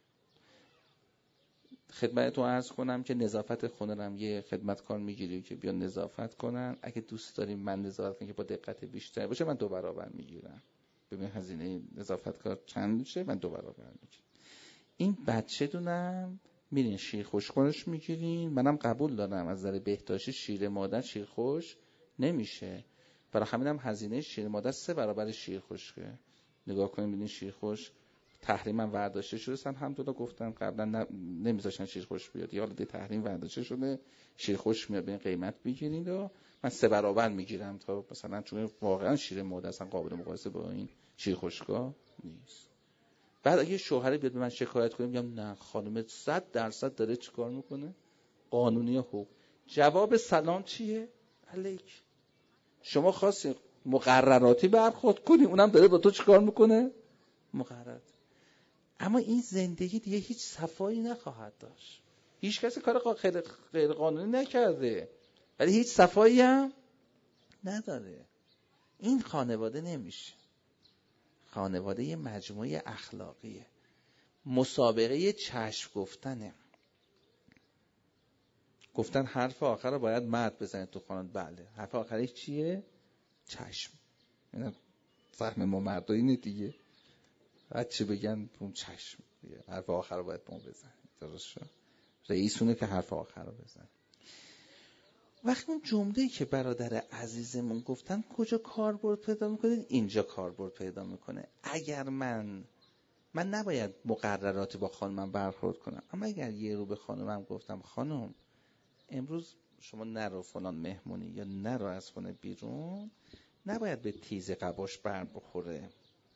خدمتتون عرض کنم که نظافت خونه رو هم یه خدمتکار میگیری که بیان نظافت کنن. اگه دوست داریم من نظافت کنم که با دقت بیشتر باشه، من 2 برابر میگیرم. ببین هزینه نظافتکار چند میشه، من 2 برابر میگیرم. این بچه دونم میرین شیر خوشکنش میگیرین. منم قبول دارم از نظر بهداشتی شیر مادر شیر خوش نمیشه، برای همینم هزینه شیر مادر 3 برابر شیر خشکه. نگاه کنیم ببینین شیر خوش تحریم هم برداشته شده، همونطور گفتم قبلا نمیذاشتن شیر خوش بیاد، یا حالا تحریم برداشته شده شیر خوش میاد، به این قیمت بگیرید و من 3 برابر میگیرم تا مثلا، چون واقعا شیر مادر اصلا قابل مقایسه با این شیر خشکا نیست. بعد اگه شوهر بیاد به من شکایت کنه، میگم نه خانم 100% داره چیکار میکنه قانونی حقوق. جواب سلام چیه؟ علیک. شما خواستین مقرراتی برخورد کنی، اونم داره با تو چیکار میکنه؟ مقررات. اما این زندگی دیگه هیچ صفایی نخواهد داشت. هیچ کسی کار غیر قانونی نکرده ولی هیچ صفایی هم نداره. این خانواده نمیشه. خانواده یه مجموعه اخلاقیه. مسابقه چشم گفتنه. گفتن حرف آخر رو باید مرد بزنه تو خانواده. بله. حرف آخرش چیه؟ چشم. اینا فهم ما مردا اینه دیگه. بعد چی بگن؟ اون چشم. حرف آخر رو باید ما بزنه. درست شد؟ رئیسونه که حرف آخر رو بزنه. وقتی اون جمله‌ای که برادر عزیزمون گفتن کجا کاربرد پیدا میکنه؟ اینجا کاربرد پیدا میکنه. اگر من نباید مقررات با خانمم برخورد کنم، اما اگر یه رو به خانمم گفتم خانم امروز شما نرو فلان مهمونی یا نرو از خونه بیرون، نباید به تیز قباش بر بخوره.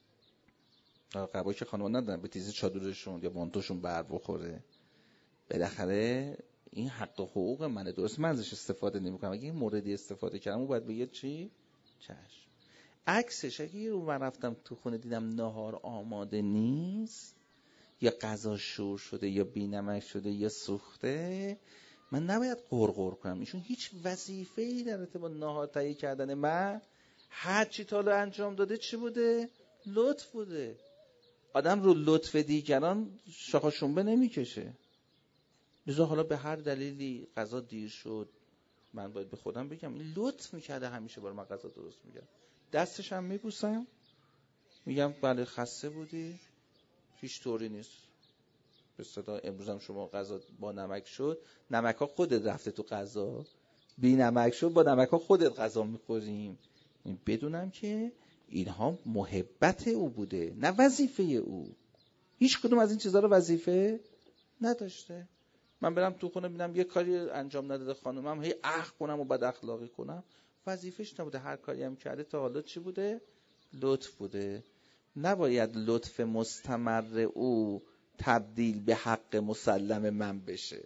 قبایی که خانم‌ها ندارن به تیز چادرشون یا مانتوشون بر بخوره. بالاخره این حق و حقوق منه. درست من ازش استفاده نمی‌کنم. اگه این موردی استفاده کردم اون باید بگه چی؟ چشم. عکسش اگه یه رو من رفتم تو خونه دیدم ناهار آماده نیست یا غذا شور شده یا بی‌نمک شده یا سوخته، من نباید غرغر کنم. ایشون هیچ وظیفه‌ای در ارتباط با ناهار تهیه کردن من هر چی تا الان انجام داده چی بوده؟ لطف بوده. آدم رو لطف دیگران شاخ و شنبه نمیکشه. لذا حالا به هر دلیلی غذا دیر شد، من باید به خودم بگم این لطف میکرده همیشه برای من غذا درست میکرد. دستش هم میبوسم، میگم بله خسته بودی، هیچ طوری نیست. به صدا امروز هم شما غذا با نمک شد، نمک ها خودت رفته تو غذا، بی نمک شد با نمک ها خودت غذا میخوریم. بدونم که اینها محبت او بوده نه وظیفه او. هیچ کدوم از این چیزها رو وظیفه نداشته. من برم تو خونه ببینم یه کاری انجام نداده خانمم، هی کنم و بد اخلاقی کنم، وظیفش نبوده. هر کاری هم کرده تا حالا چی بوده؟ لطف بوده. نباید لطف مستمر او تبدیل به حق مسلم من بشه.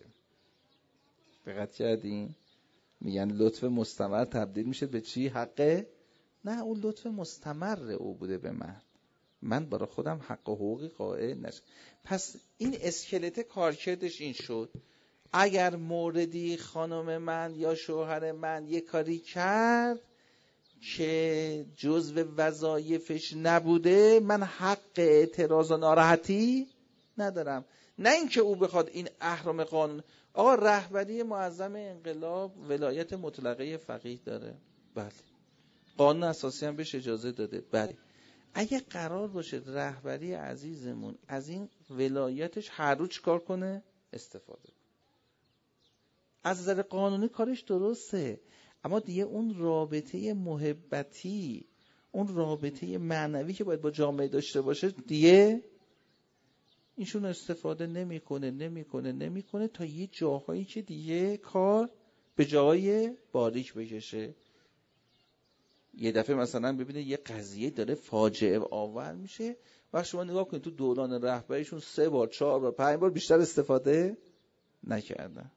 دقت کردین؟ میگن لطف مستمر تبدیل میشه به چی؟ حقه؟ نه، اون لطف مستمر او بوده به من برای خودم حق و حقوقی قائل نشم. پس این اسکلت کارکردش این شد. اگر موردی خانم من یا شوهر من یه کاری کرد که جزو وظایفش نبوده، من حق اعتراض و ناراحتی ندارم. نه اینکه او بخواد این اهرم قانون. آقا رهبری معظم انقلاب ولایت مطلقه فقیه داره، بله. قانون اساسی هم بهش اجازه داده، بله. اگه قرار باشه رهبری عزیزمون از این ولایتش هر روز چیکار کنه؟ استفاده کنه. از نظر قانونی کارش درسته، اما دیگه اون رابطه محبتی، اون رابطه معنوی که باید با جامعه داشته باشه دیگه ایشون استفاده نمیکنه تا یه جاهایی که دیگه کار به جای باریک بکشه. یه دفعه مثلا ببینه یه قضیه داره فاجعه آور میشه، وقت شما نگاه کنید تو دوران رهبریشون 3 بار 4 بار 5 بار بیشتر استفاده نکردن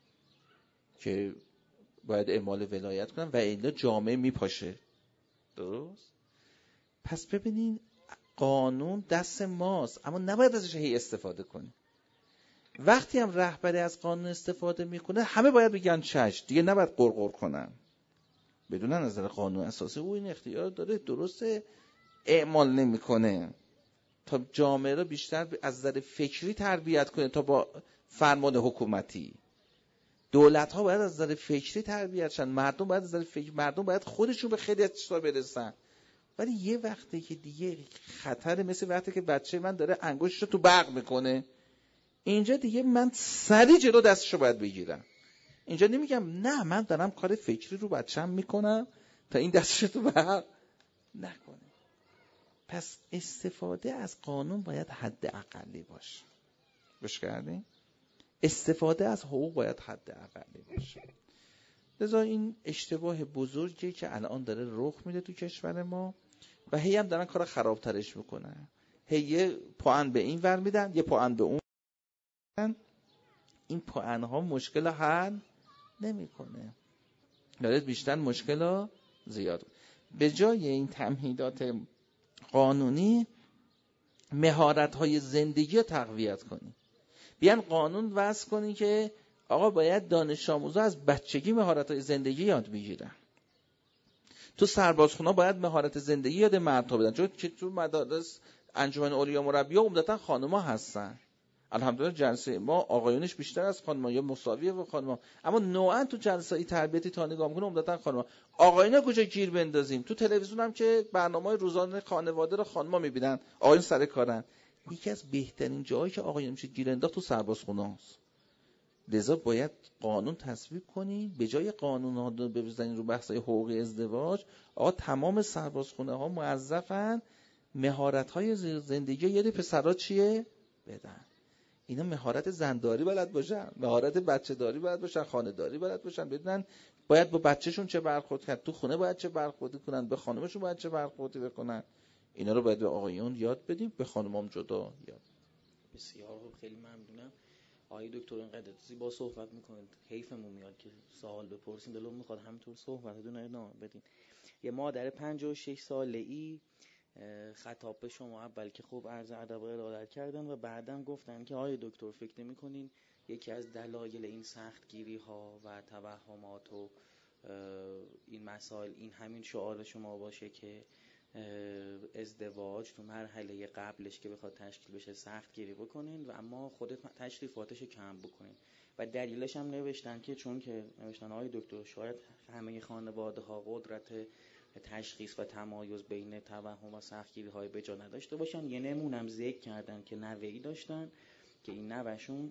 که باید اعمال ولایت کنن و الا جامعه میپاشه. درست؟ پس ببینین قانون دست ماست، اما نباید ازش هی استفاده کنیم. وقتی هم رهبری از قانون استفاده میکنه همه باید بگن چشم، دیگه نباید قرقر کنن. بدون نظر قانون اساسی او این اختیار داره، درسته اعمال نمیکنه تا جامعه رو بیشتر از نظر فکری تربیت کنه تا با فرمان حکومتی. دولت ها باید از نظر فکری تربیت شن، مردم باید از نظر مردم باید خودشون به خیلی از چیزا برسن. ولی یه وقتی که دیگه خطر، مثل وقتی که بچه من داره انگشتش رو تو برق میکنه، اینجا دیگه من سری جلو دستشو باید بگیرم. اینجا نمیگم نه من دارم کار فکری رو بچه‌م میکنم تا این دستشو تو برق نکنه. پس استفاده از قانون باید حد اقلی باشه. گوش کردین؟ استفاده از حقوق باید حد اقلی باشه. لذا این اشتباه بزرگی که الان داره رخ میده تو کشور ما و هی هم دارن کار خرابترش میکنن. هی یه پوان به این ور میدن، یه پوان به اون میدن. این پوان ها مشکل حل نمیکنه، داره بیشتر مشکل زیاد. به جای این تمهیدات قانونی مهارت های زندگی رو تقویت کنی. بیان قانون وضع کنی که آقا باید دانش آموزا از بچگی مهارت های زندگی یاد بگیرن. تو سربازخونه باید مهارت زندگی یاد مردها بدن، چون که تو مدارس انجمن اولیا مربی‌ها عمدتاً خانم‌ها هستن. الحمدلله جلسه ما آقایونش بیشتر از خانم‌ها یا مساویه با خانم‌ها، اما نوعاً تو جلسه‌ای تربیتی تا نگاه می‌کنه عمدتاً خانم‌ها. آقایونا کجا گیر بندازیم؟ تو تلویزیون هم که برنامه‌های روزانه خانواده رو خانم‌ها می‌بینن، آقایون سر کارن. یکی از بهترین جاهایی که آقایون میشه گیر انداخت تو سربازخونه‌ست. لذا باید قانون تصویب کنی، به جای قانون‌ها رو بزنین رو بحث‌های حقوقی ازدواج. آقا تمام سربازخونه‌ها موظفن مهارت‌های زندگی یاد پسرا چیه بدن. اینا مهارت زنداری بلد باشن، مهارت بچه‌داری بلد باشن، خانه‌داری بلد باشن، بدونن باید با بچه‌شون چه برخورد کرد، تو خونه باید چه برخوردی کنن، به خانمشون باید چه برخوردی بکنن. اینا رو باید به آقایون یاد بدیم، به خانمام جدا یاد. بسیار خوب، خیلی ممنونم. آقای دکتر اینقدر زیبا صحبت میکنید، حیفمون میاد که سوال بپرسیم، دلم میخواد همینطور صحبتتون رو ادامه بدین. یه مادر 56 ساله‌ای خطاب به شما اول که خوب عرض ادب و ارادت کردن و بعدم گفتن که آقای دکتر فکر نمی‌کنین یکی از دلایل این سختگیری‌ها و توهمات و این مسائل این همین شعار شما باشه که ازدواج تو مرحله قبلش که بخواد تشکیل بشه سختگیری بکنین و اما خودت تشریفاتش کم بکنین و دلیلش هم نوشتن که چون که نوشتن آقای دکتر شاید همه خانواده‌ها قدرت تشخیص و تمایز بین توهم و سختگیری‌های به جا نداشته باشن. یه نمونم ذکر کردن که نوه‌ای داشتن که این نوه‌شون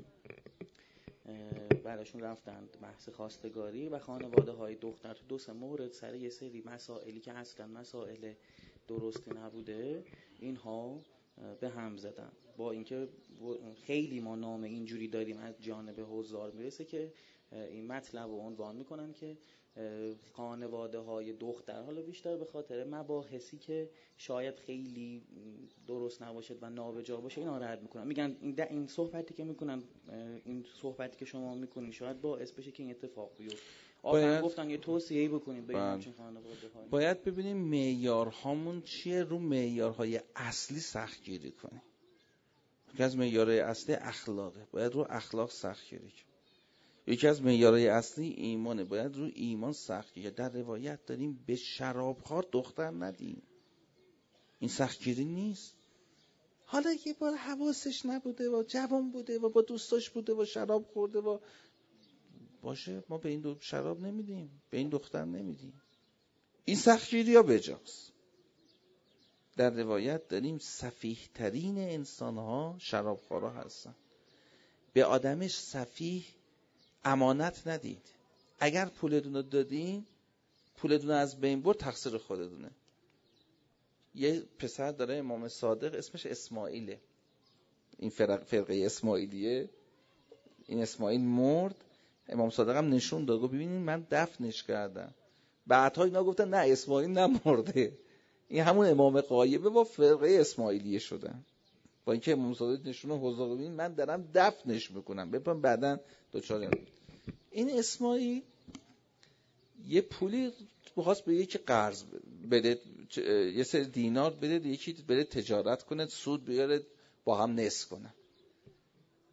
براشون رفتن بحث خواستگاری و خانواده‌های دختر تو 2-3 مورد سر یه سری مسائلی که اصلا مسائل درستی نبوده اینها به هم زدن. با اینکه خیلی ما نام اینجوری داریم از جانب حضار میرسه که این مطلب رو عنوان میکنن که خانواده‌های دختر حالا بیشتر به خاطر مباحثی که شاید خیلی درست نباشد و نابجا باشه اینا رد میکنن، میگن این صحبتی که میکنن، این صحبتی که شما میکنین شاید باعث بشه که این اتفاق بیفته. آخر گفتن یه توصیه‌ای بکنیم به این خانواده‌ها. باید ببینیم معیارهامون چیه، رو معیارهای اصلی سختگیری کنیم. یکی از معیارهای اصلی اخلاقه، باید رو اخلاق سختگیری کنیم. یکی از معیارهای اصلی ایمانه، باید رو ایمان سختگیری. در روایت داریم به شرابخوار دختر ندیم. این سختگیری نیست. حالا یه بار حواسش نبوده و جوان بوده و با دوستاش بوده و شراب خورده و باشه، ما به این شراب نمیدیم، به این دختر نمیدیم. این سختگیری ها بجاست. در روایت داریم سفیه ترین انسان ها شرابخوارا هستن. به آدمش سفیه امانت ندید. اگر پولتون رو دادین، پولتون از بین برد، تقصیر خودتونه. یه پسر داره امام صادق، اسمش اسماعیله، این فرقه اسماعیلیه. این اسماعیل مرد، امام صادق هم نشون داد، گفت ببینید من دفنش کردم. بعدها اینا گفتن نه اسماعیل نمرده، این همون امام غایبه با فرقه اسماعیلیه شدن. با اینکه امام صادق نشون حضور، ببینید من دارم دفنش میکنم، ببین بعدن دوچار. این اسماعیل یه پولی بخواست به یکی قرض بده، یه سری دینار بده، یکی بده تجارت کنه، سود بیاره با هم نصف کنه.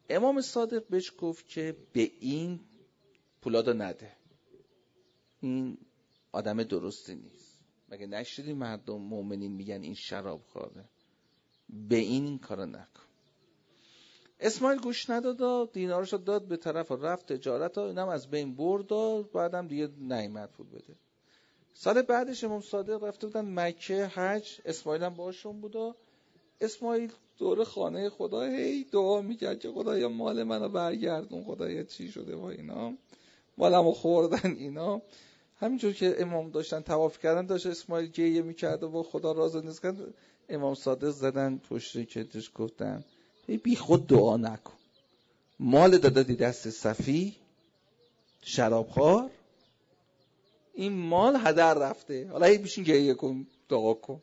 امام صادق بهش گفت که به این پولادو نده، این آدم درستی نیست. مگه نشدی مردم مؤمنین میگن این شراب خواره؟ به این کارو نکن. اسماعیل گوش نداد و دینارشو داد به طرف و رفت تجارت و اینم از بین برد و بعدم دیگه نیامد پول بده. سال بعدش امام صادق رفته بودن مکه حج، اسماعیل هم باشون بود و اسماعیل دور خانه خدا هی دعا میکرد که خدایا مال منو برگردون، خدایا چی شده با اینا، مالمو خوردن اینا. همینجور که امام داشتن طواف کردن داشت اسماعیل گریه میکرد و با خدا راز و نیز کرد. امام صادق زدن پشت کتش گفتن بی خود دعا نکن، مال دادی دست صفی شرابخوار، این مال هدر رفته، حالا هی بیشین گریه کن دعا کن.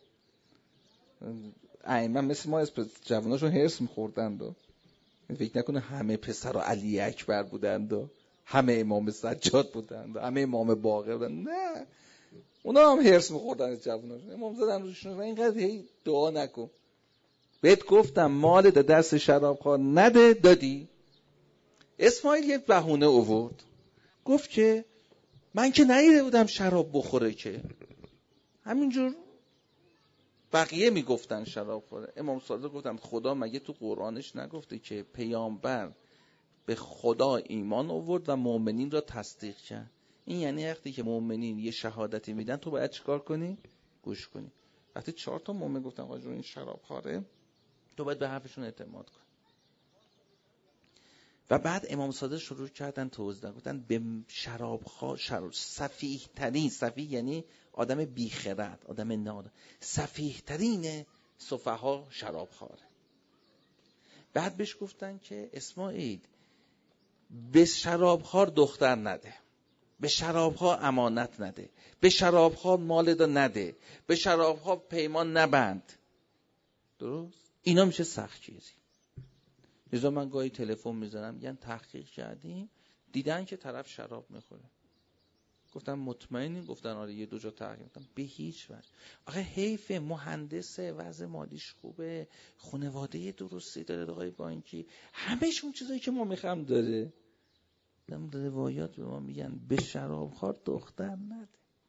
ائمه مثل ما از جواناشون هرس میخوردند و فکر نکنه همه پسر علی اکبر بودند و همه امام سجاد بودند و همه امام باقر بودند، نه اونا هم هرس میخوردن از جواناشون. امام زدن روشون اینقدر هی دعا نکن، بهت گفتم مال ده دست شرابخوار نده، دادی. اسماعیل یک بهونه آورد، گفت که من که ندیده بودم شراب بخوره، که همینجور بقیه میگفتن شراب خوره. امام صادق گفتم خدا مگه تو قرآنش نگفته که پیامبر به خدا ایمان آورد و مؤمنین را تصدیق کرد؟ این یعنی وقتی که مؤمنین یه شهادتی میدن تو باید چیکار کنی؟ گوش کنی. وقتی 4 تا مؤمن گفتن آقا این شراب خواره، تو باید به حرفشون اعتماد کنی. و بعد امام صادق شروع کردن توضیح دادن، گفتن به شرابخوار سفیه ترین، سفیه یعنی آدم بیخرد، آدم نادان، سفیه ترین سفها شرابخواره. بعد بهش گفتن که اسماعیل به شرابخوار دختر نده، به شرابخوار امانت نده، به شرابخوار مال دا نده، به شرابخوار پیمان نبند. درست؟ اینا میشه سختگیری. لذا من گاهی تلفن میزنم میگن تحقیق کردیم دیدن که طرف شراب میخوره. گفتم مطمئنی؟ گفتن آره یه دو جا تحقیق. گفتم به هیچ وجه. آخه حیف، مهندسه، وضع مالیش خوبه، خانواده درستی داره، آقای بانکی، همه‌شون چیزایی که ما میخوام داره. دم روایات به ما میگن به شرابخوار دختر نده،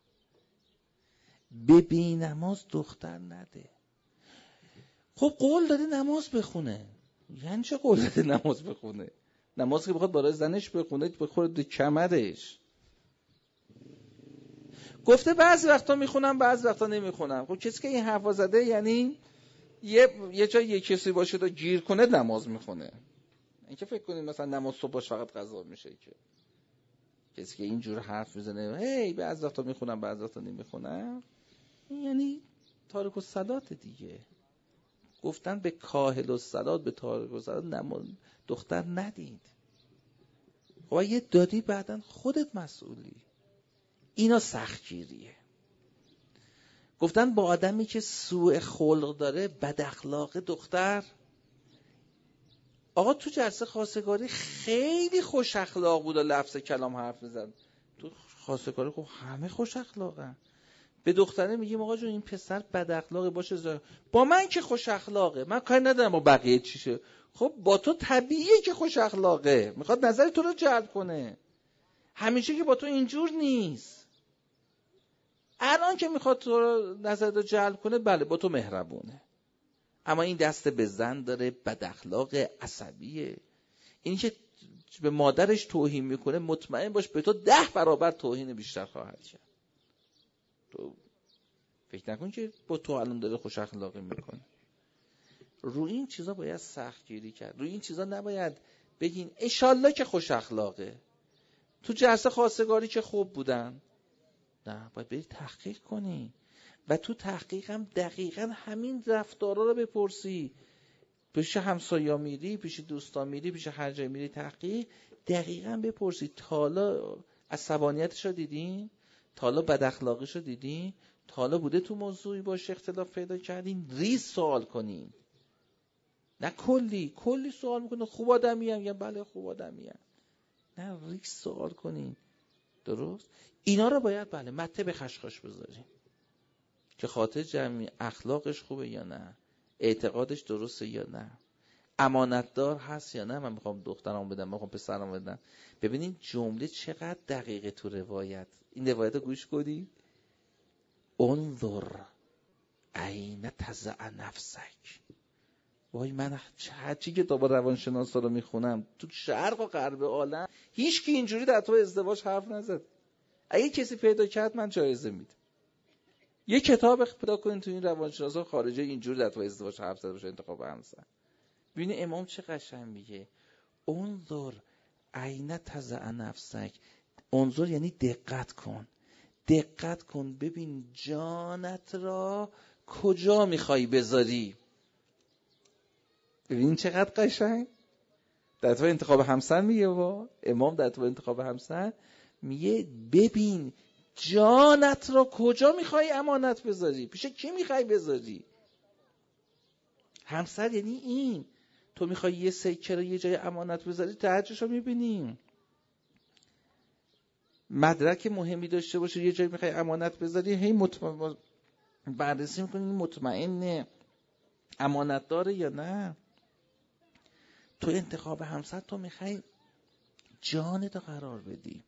به بی‌نماز دختر نده. خب قول داده نماز بخونه، یعنی چه قول داده نماز بخونه؟ نماز که بخواد برای زنش بخونه بخوره دو کمرش. گفته بعضی وقتا میخونم بعضی وقتا نمیخونم. خب کسی که این حرفا زده یعنی یه جای یه کسی باشه تا گیر کنه نماز میخونه. این که فکر کنید مثلا نماز صبح باش فقط قضا میشه، که کسی که اینجور حرف میزنه هی بعضی وقتا میخونم بعضی وقتا نمیخونم، این یعنی تارک الصلات دیگه. گفتن به کاهل الصلات، به تارک الصلات نماز دختر ندید. خب یه دادی بعدن خودت مسئولی. اینا سختگیریه. گفتن با آدمی که سوء خلق داره، بد اخلاق دختر. آقا تو جلسه خواستگاری خیلی خوش اخلاق بود و لفظ کلام حرف میزد. تو خواستگاری خب همه خوش اخلاقن. به دختره میگیم آقا جون این پسر بد اخلاقه باشه، با من که خوش اخلاقه، من کاری ندارم با بقیه چیشه. خب با تو طبیعیه که خوش اخلاقه، میخواد نظر تو رو جلب کنه. همیشه که با تو اینجور نیست. الان که میخواد تو رو نظر رو جلب کنه، بله با تو مهربونه، اما این دست به زن داره، بد اخلاق، عصبیه. این که به مادرش توهین میکنه، مطمئن باش به تو 10 برابر توهین بیشتر خواهد کرد. تو فکر نکن که با تو الان داره خوش اخلاقی میکنه. روی این چیزا باید سخت گیری کرد. روی این چیزا نباید بگین انشالله که خوش اخلاقه. تو جلسه خواستگاری که خوب بودن، نه، باید بری تحقیق کنی و تو تحقیق هم دقیقاً همین رفتارا رو بپرسی. پیش همسایا میری، پیش دوستان میری، پیش هر جای میری تحقیق دقیقاً بپرسی تا حالا عصبانیتش رو دیدین؟ تا حالا بد اخلاقیش رو دیدین؟ تا حالا بوده تو موضوعی باشه اختلاف پیدا کردین؟ ریز سوال کنین، نه کلی سوال میکنه. خوب آدمی هم؟ بله خوب آدمی هم. نه، ریز سوال کنین. درست؟ اینا رو باید بله مته به خشخاش بذاریم که خاطر جمعی اخلاقش خوبه یا نه، اعتقادش درسته یا نه، امانتدار هست یا نه؟ من میخوام دخترم بدم، میخوام پسرم بدم. ببینین جمله چقدر دقیقه تو روایت. این روایت رو گوش کنی. انظر این تضع نفسک. وای من هرچی کتاب روانشناسا رو میخونم تو شرق و غرب عالم هیچ کی اینجوری در تو ازدواج حرف نزد. اگه کسی پیدا کرد من جایزه میدم. یه کتاب پیدا کنین تو این روانشناسا خارجی اینجوری در تو ازدواج حرف زده باشه انتخاب همسر. ببین امام چه قشنگ میگه. انظر این تضع نفسک. انظر یعنی دقت کن. دقت کن ببین جانت را کجا میخوای بذاری. ببین چقدر قشنگ. در تو انتخاب همسر میگه امام در تو انتخاب همسر میگه ببین جانت را کجا میخوای امانت بذاری، پیش کی میخوای بذاری. همسر یعنی این. تو میخوای یه سکه رو یه جای امانت بذاری، ترجیحش رو میبینی. مدرک مهمی داشته باشه یه جای میخوای امانت بذاری، هی بررسی میکنی مطمئن امانت داره یا نه. تو انتخاب همسر تو میخوای جانتو قرار بدی،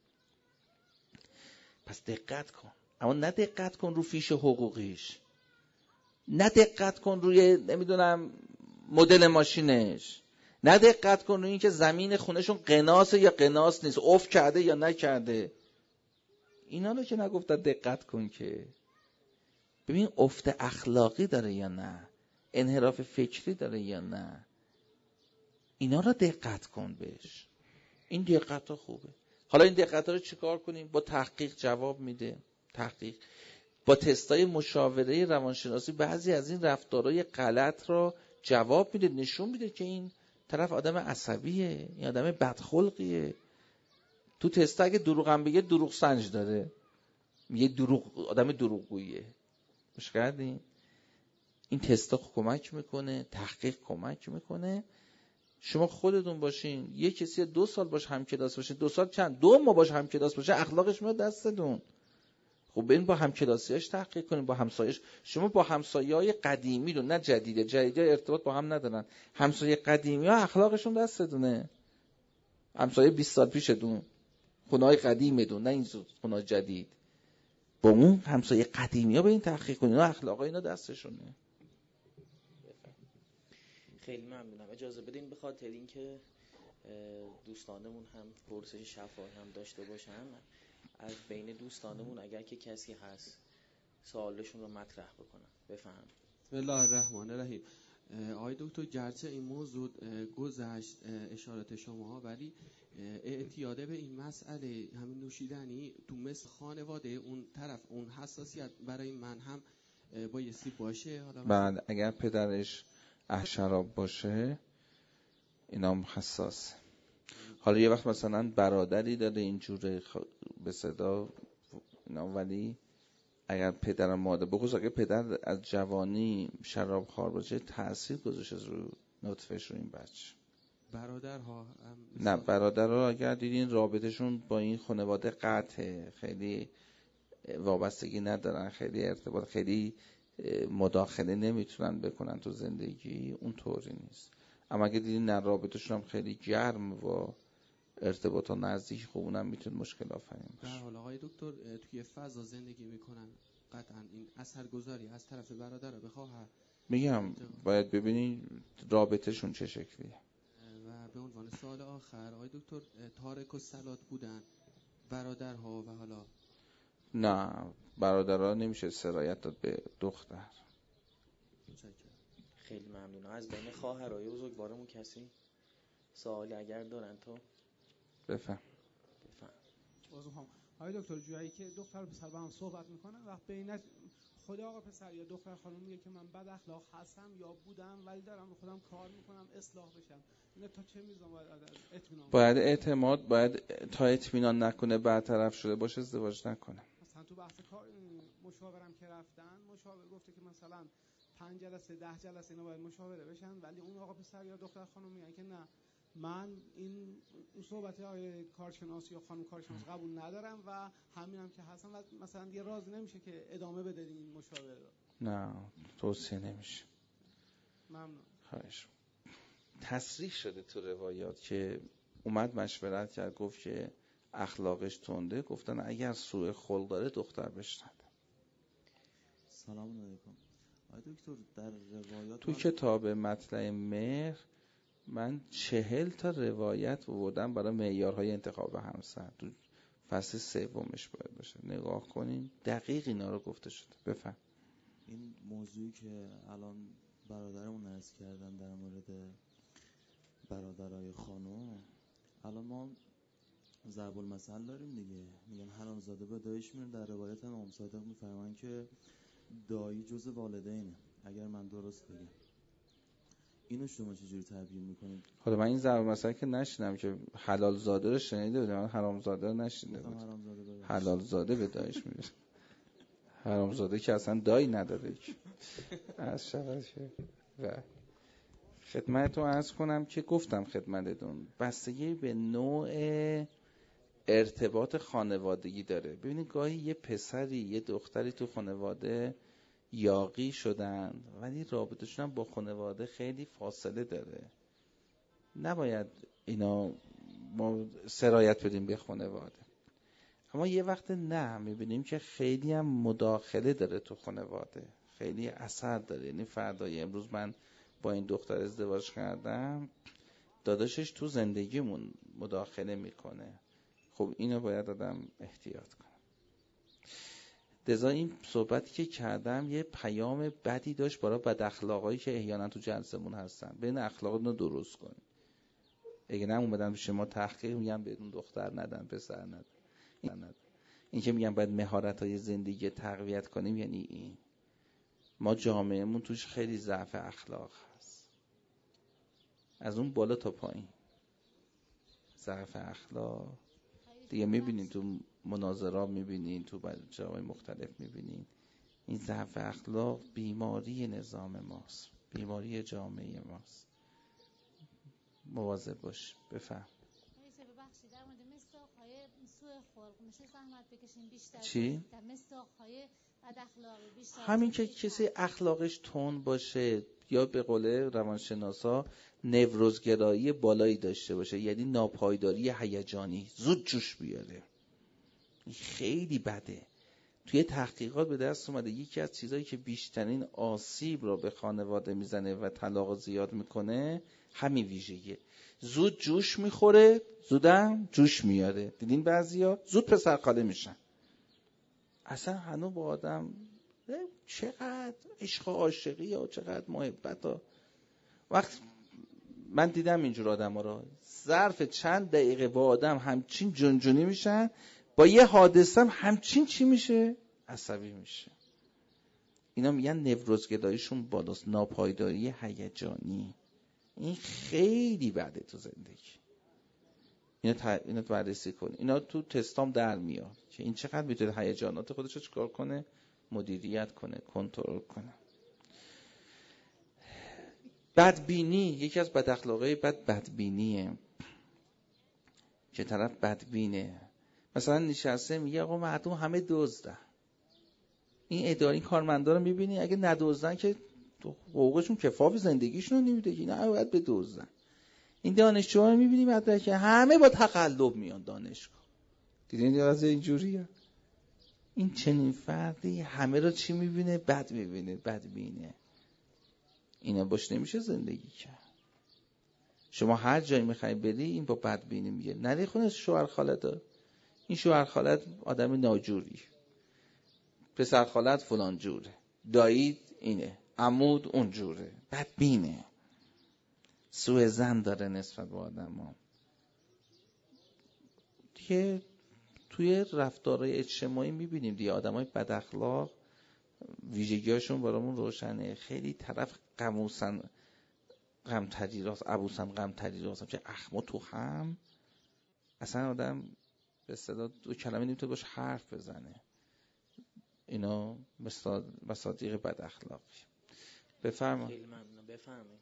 پس دقت کن. اما نه دقت کن رو فیش حقوقیش، نه دقت کن روی نمیدونم مدل ماشینش، نه دقت کن روی این که زمین خونهشون قناسه یا قناس نیست، افت کرده یا نکرده. اینا رو که نگفتن دقت کن که. ببین افت اخلاقی داره یا نه، انحراف فکری داره یا نه، اینا رو دقت کن بهش. این دقت ها خوبه. حالا این دقت ها رو چیکار کنیم؟ با تحقیق جواب میده. تحقیق با تستای مشاوره روانشناسی بعضی از این رفتارهای غلط رو جواب میده، نشون میده که این طرف آدم عصبیه، این آدم بدخلقیه. تو تست اگه دروغ هم بگه دروغ سنج داره، میگه آدم دروغگوییه. مش کردین؟ این تستا کمک میکنه، تحقیق کمک میکنه. شما خودتون باشین یه کسی 2 سال باش همکلاس باشین، 2 سال چند 2 ماه باش همکلاس باشه، اخلاقش میاد دستتون. خب برین با همکلاسیاش تحقیق کنین، با همسایه‌اش. شما با همسایه‌های قدیمی رو، نه جدیده ارتباط با هم ندارن، همسایه قدیمی‌ها اخلاقشون دستتونه. همسایه 20 سال پیشتون، خونه‌های قدیمتون، نه این خونه‌های جدید. با اون همسایه قدیمی‌ها برین تحقیق کنین، اخلاقای اینا دستشونه. خیلی ممنونم. اجازه بدین به خاطر اینکه دوستانمون هم پرسش شفاهی هم داشته باشن، از بین دوستانمون اگر که کسی هست سوالشون رو مطرح بکنن. بفهم. بسم الله الرحمن الرحیم. آقای دکتر گرچه این موضوع گذشت اشارات شما، ولی اعتیاده به این مسئله همین نوشیدنی تو مثل خانواده اون طرف اون حساسیت برای من هم بایستی باشه. حالا بعد اگر پدرش احشراب باشه اینا هم حساس. حالا یه وقت مثلا برادری داره اینجوره به صدا اینا، ولی اگر پدر و مادر بخصوص اگر پدر از جوانی شراب خوار باشه تأثیر گذاشته رو نطفش رو این بچه. برادرها نه برادرها اگر دیدین رابطشون با این خانواده قطعه، خیلی وابستگی ندارن، خیلی ارتباط، خیلی مداخله نمیتونن بکنن تو زندگی، اون طوری نیست. اما اگه دیدین نه رابطشون هم خیلی گرم و ارتباط ها نزدیک، خب اونم میتونه مشکل آفرین باشه. در حال آقای دکتر توی فضا زندگی میکنن، قطعا این اثرگذاری از طرف برادر رو به خواهر میگم باید ببینین رابطشون چه شکلیه. و به عنوان سوال آخر آقای دکتر، تارک الصلات بودن برادرها و حالا نه برادرها نمیشه سرایت داد به دختر. خیلی ممنونم. از بین خواهرای بزرگوارمون کسی سوالی اگر دارن تو بفهم. آقای دکتر جایی که دختر و پسر با هم صحبت میکنن، وقت بین خود آقا پسر یا دختر خانم میگه که من بد اخلاق هستم یا بودم ولی دارم خودم کار میکنم اصلاح بشم، اینا تا چه میزان باید اعتماد باید تا اطمینان نکنه برطرف شده باشه ازدواج نکنه. مثلا تو بحث کار مشاورم که رفتن، مشاور گفته که مثلا 5 جلسه 10 جلسه اینا باید مشاوره بشن، ولی اون آقا پسر یا دختر خانم میگن که نه من این صحبت های کارشناس یا خانم کارشناس قبول ندارم و همینم که هستم و مثلا دیگه راضی نمیشه که ادامه بده این مشاوره رو. نه توصیه نمیشه. ممنون. خواهش. تصریح شده تو روایات که اومد مشورت کرد، گفت که اخلاقش تنده، گفتن اگر سوء خلق داره دختر بهش نده. سلام علیکم. آقای دکتر در روایات تو کتاب مطلع مهر من 40 تا روایت آوردم برای معیارهای انتخاب همسر، تو فصل 3 باید باشه، نگاه کنین دقیق اینا رو گفته شده. بفهم. این موضوعی که الان برادرمون عرض کردن در مورد برادرای خانم، الان ما ضرب المثل داریم دیگه، میگن حرامزاده به داییش میره. در روایت هم امام صادق میفرمان که دایی جز والدینه، اگر من درست بگم. اینو شما چجوری تعبیر میکنید؟ حالا من این ضرب المثل که نشینم که حلال زاده رو شنیده بودم، حرام زاده رو نشنیده بودم. حلال زاده به داییش میره. حرام زاده که اصلا دایی نداره که از شود شه. و خدمتتون عرض کنم که گفتم خدمتتون بستگی به نوع ارتباط خانوادگی داره. ببینید گاهی یه پسری یه دختری تو خانواده یاغی شدن ولی رابطه‌شون هم با خانواده خیلی فاصله داره، نباید اینا ما سرایت بدیم به خانواده. اما یه وقت نه میبینیم که خیلی هم مداخله داره تو خانواده، خیلی اثر داره. یعنی فردای امروز من با این دختر ازدواج کردم، داداشش تو زندگیمون مداخله میکنه. خب اینو باید آدم احتیاط کنه. لذا این صحبتی که کردم یه پیام بدی داشت برای بد اخلاقایی که احیانا تو جلسمون هستن. بین اخلاقتون رو درست کنید. اگه نه اومدن به شما تحقیق میگن بدون دختر ندن، پسر ندن. این که میگن باید مهارت‌های زندگی تقویت کنیم، یعنی این ما جامعهمون توش خیلی ضعف اخلاق هست، از اون بالا تا پایین ضعف اخلاق دیگه میبینین، تو مناظرات میبینین، تو جاهای مختلف میبینین. این ضعف اخلاق بیماری نظام ماست، بیماری جامعه ماست. مواظب باش. بفهم. ببخشید در مورد مصداق‌های سوء خلق میشه زحمت بکشین بیشتر؟ چی؟ در مصداق‌های بد اخلاقی بیشتر همین که کسی اخلاقش تند باشه یا به قول روانشناسا نوروزگرایی بالایی داشته باشه، یعنی ناپایداری هیجانی، زود جوش بیاره، خیلی بده. توی تحقیقات به دست اومده یکی از چیزایی که بیشترین آسیب رو به خانواده میزنه و طلاق زیاد میکنه همین ویژگیه. زود جوش میخوره، زودم جوش میاره. دیدین بعضیا زود پسر خاله میشن، اصلا هنوز با آدم چقدر عشق و عاشقی ها، چقدر محبت ها. وقت من دیدم اینجور آدم ها را ظرف چند دقیقه با آدم همچین جنجونی میشن، با یه حادثه همچین چی میشه؟ عصبی میشه. اینا میگن نوروزگراییشون بالاست، ناپایداری هیجانی. این خیلی بده تو زندگی. اینا بررسی کن. اینا تو تستام در میاد که این چقدر میتونه هیجانات خودش رو چیکار کنه، مدیریت کنه، کنترل کنه. بدبینی یکی از بد اخلاقای بدبینیه که طرف بدبینه. مثلا نشسته میگه آقا مردم همه دزدن. این اداری کارمندا رو میبینی اگه ندزدن که حقوقشون کفاف زندگیشون رو نمیده، اینا باید بدزدن. این دانشجوها رو میبینی مدرک همه با تقلب میان دانشگاه. دیدین از اینجوریه. این چنین فردی همه رو چی میبینه؟ بد میبینه، بدبینه. اینا باش نمیشه زندگی کرد. شما هر جایی میخوای بری این با بدبینی میگه نری خونه شوهر خالت، این شوهر خالت آدم ناجوری، پسر خالت فلان جوره، دایید اینه، عمود اون جوره. بدبینه، سوء ظن داره نسبت به آدم‌ها. دیگه توی رفتارهای اجتماعی میبینیم دیگه آدمای بد اخلاق ویژگی‌هاشون برامون روشنه. خیلی طرف غموسن غمتری راست، ابوسن غمتری راست، چه اخمو تو هم اصلا آدم به اصطلاح دو کلمه نمیتونه باش حرف بزنه. اینا مصادیق بد اخلاقی. بفرمایید. خیلی ممنون. بفرمایید.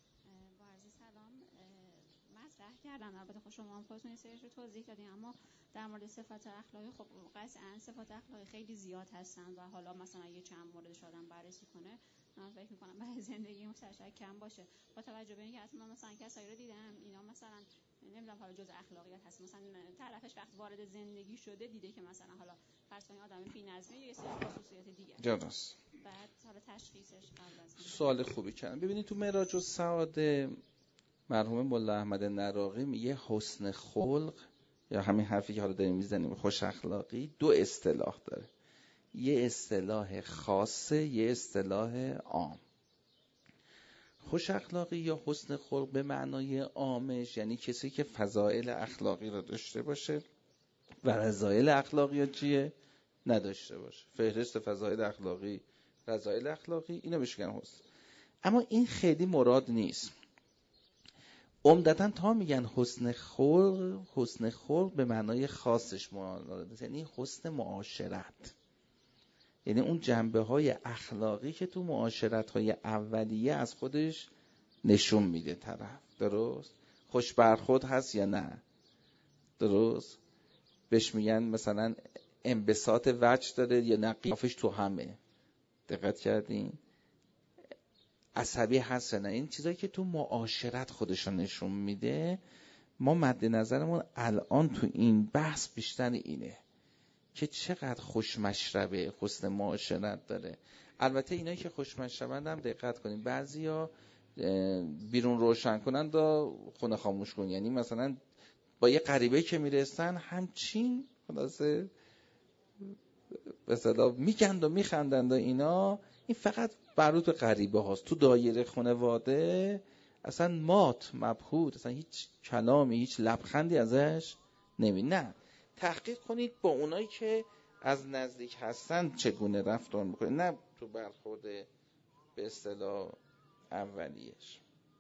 مطرح کردن، البته خب شما هم خودتون این سریش رو توضیح دادین، اما در مورد صفات اخلاقی، خب قطعا صفات اخلاقی خیلی زیاد هستن و حالا مثلا اگه چند موردش آدم بررسی کنه، من فکر می‌کنم برای زندگی مستشار کم باشه. با توجه به اینکه اصلا مثلا کسایی رو دیدم اینا مثلا نمیدونم حالا جزء اخلاقیات هست، مثلا طرفش وقت وارد زندگی شده دیده که مثلا حالا فرض کنید آدم بی‌نظمی یه سری خصوصیات دیگه درست. بعد حالا تشخیصش قبل از سوال خوبی کردن. ببینید تو معراج السعاده مرحوم ملا احمد نراقی میگه حسن خلق یا همین حرفی که حالا داریم میزنیم خوش اخلاقی دو اصطلاح داره، یه اصطلاح خاصه، یه اصطلاح عام. خوش اخلاقی یا حسن خلق به معنای عامش یعنی کسی که فضائل اخلاقی را داشته باشه و رذائل اخلاقی چیه نداشته باشه. فهرست فضائل اخلاقی، رذائل اخلاقی، اینا بهش میگن حسن. اما این خیلی مراد نیست. عمدتاً تا میگن حسن خلق به معنای خاصش مراد، یعنی حسن معاشرت، یعنی اون جنبه‌های اخلاقی که تو معاشرت‌های اولیه از خودش نشون میده طرف. درست؟ خوش برخورد هست یا نه؟ درست؟ بهش میگن مثلا انبساط وجه داره یا نه قیافش تو همه. دقت کردین؟ عصبی هست یا نه؟ این چیزایی که تو معاشرت خودشون نشون میده. ما مد نظرمون الان تو این بحث بیشتر اینه که چقدر خوشمشربه، حسن معاشرت داره. البته اینایی که خوشمشربند هم دقت کنیم، بعضیا بیرون روشن کنن دا خونه خاموش کن، یعنی مثلا با یه غریبه که میرسن همچین خلاصه به اصطلاح میگند و میخندند و اینا. این فقط مربوط به غریبه هاست. تو دایره خانواده اصلا مات مبهوت، اصلا هیچ کلامی هیچ لبخندی ازش نه. تحقیق کنید با اونایی که از نزدیک هستن چگونه رفتار میکنه، نه تو برخورد به اصطلاح اولیش.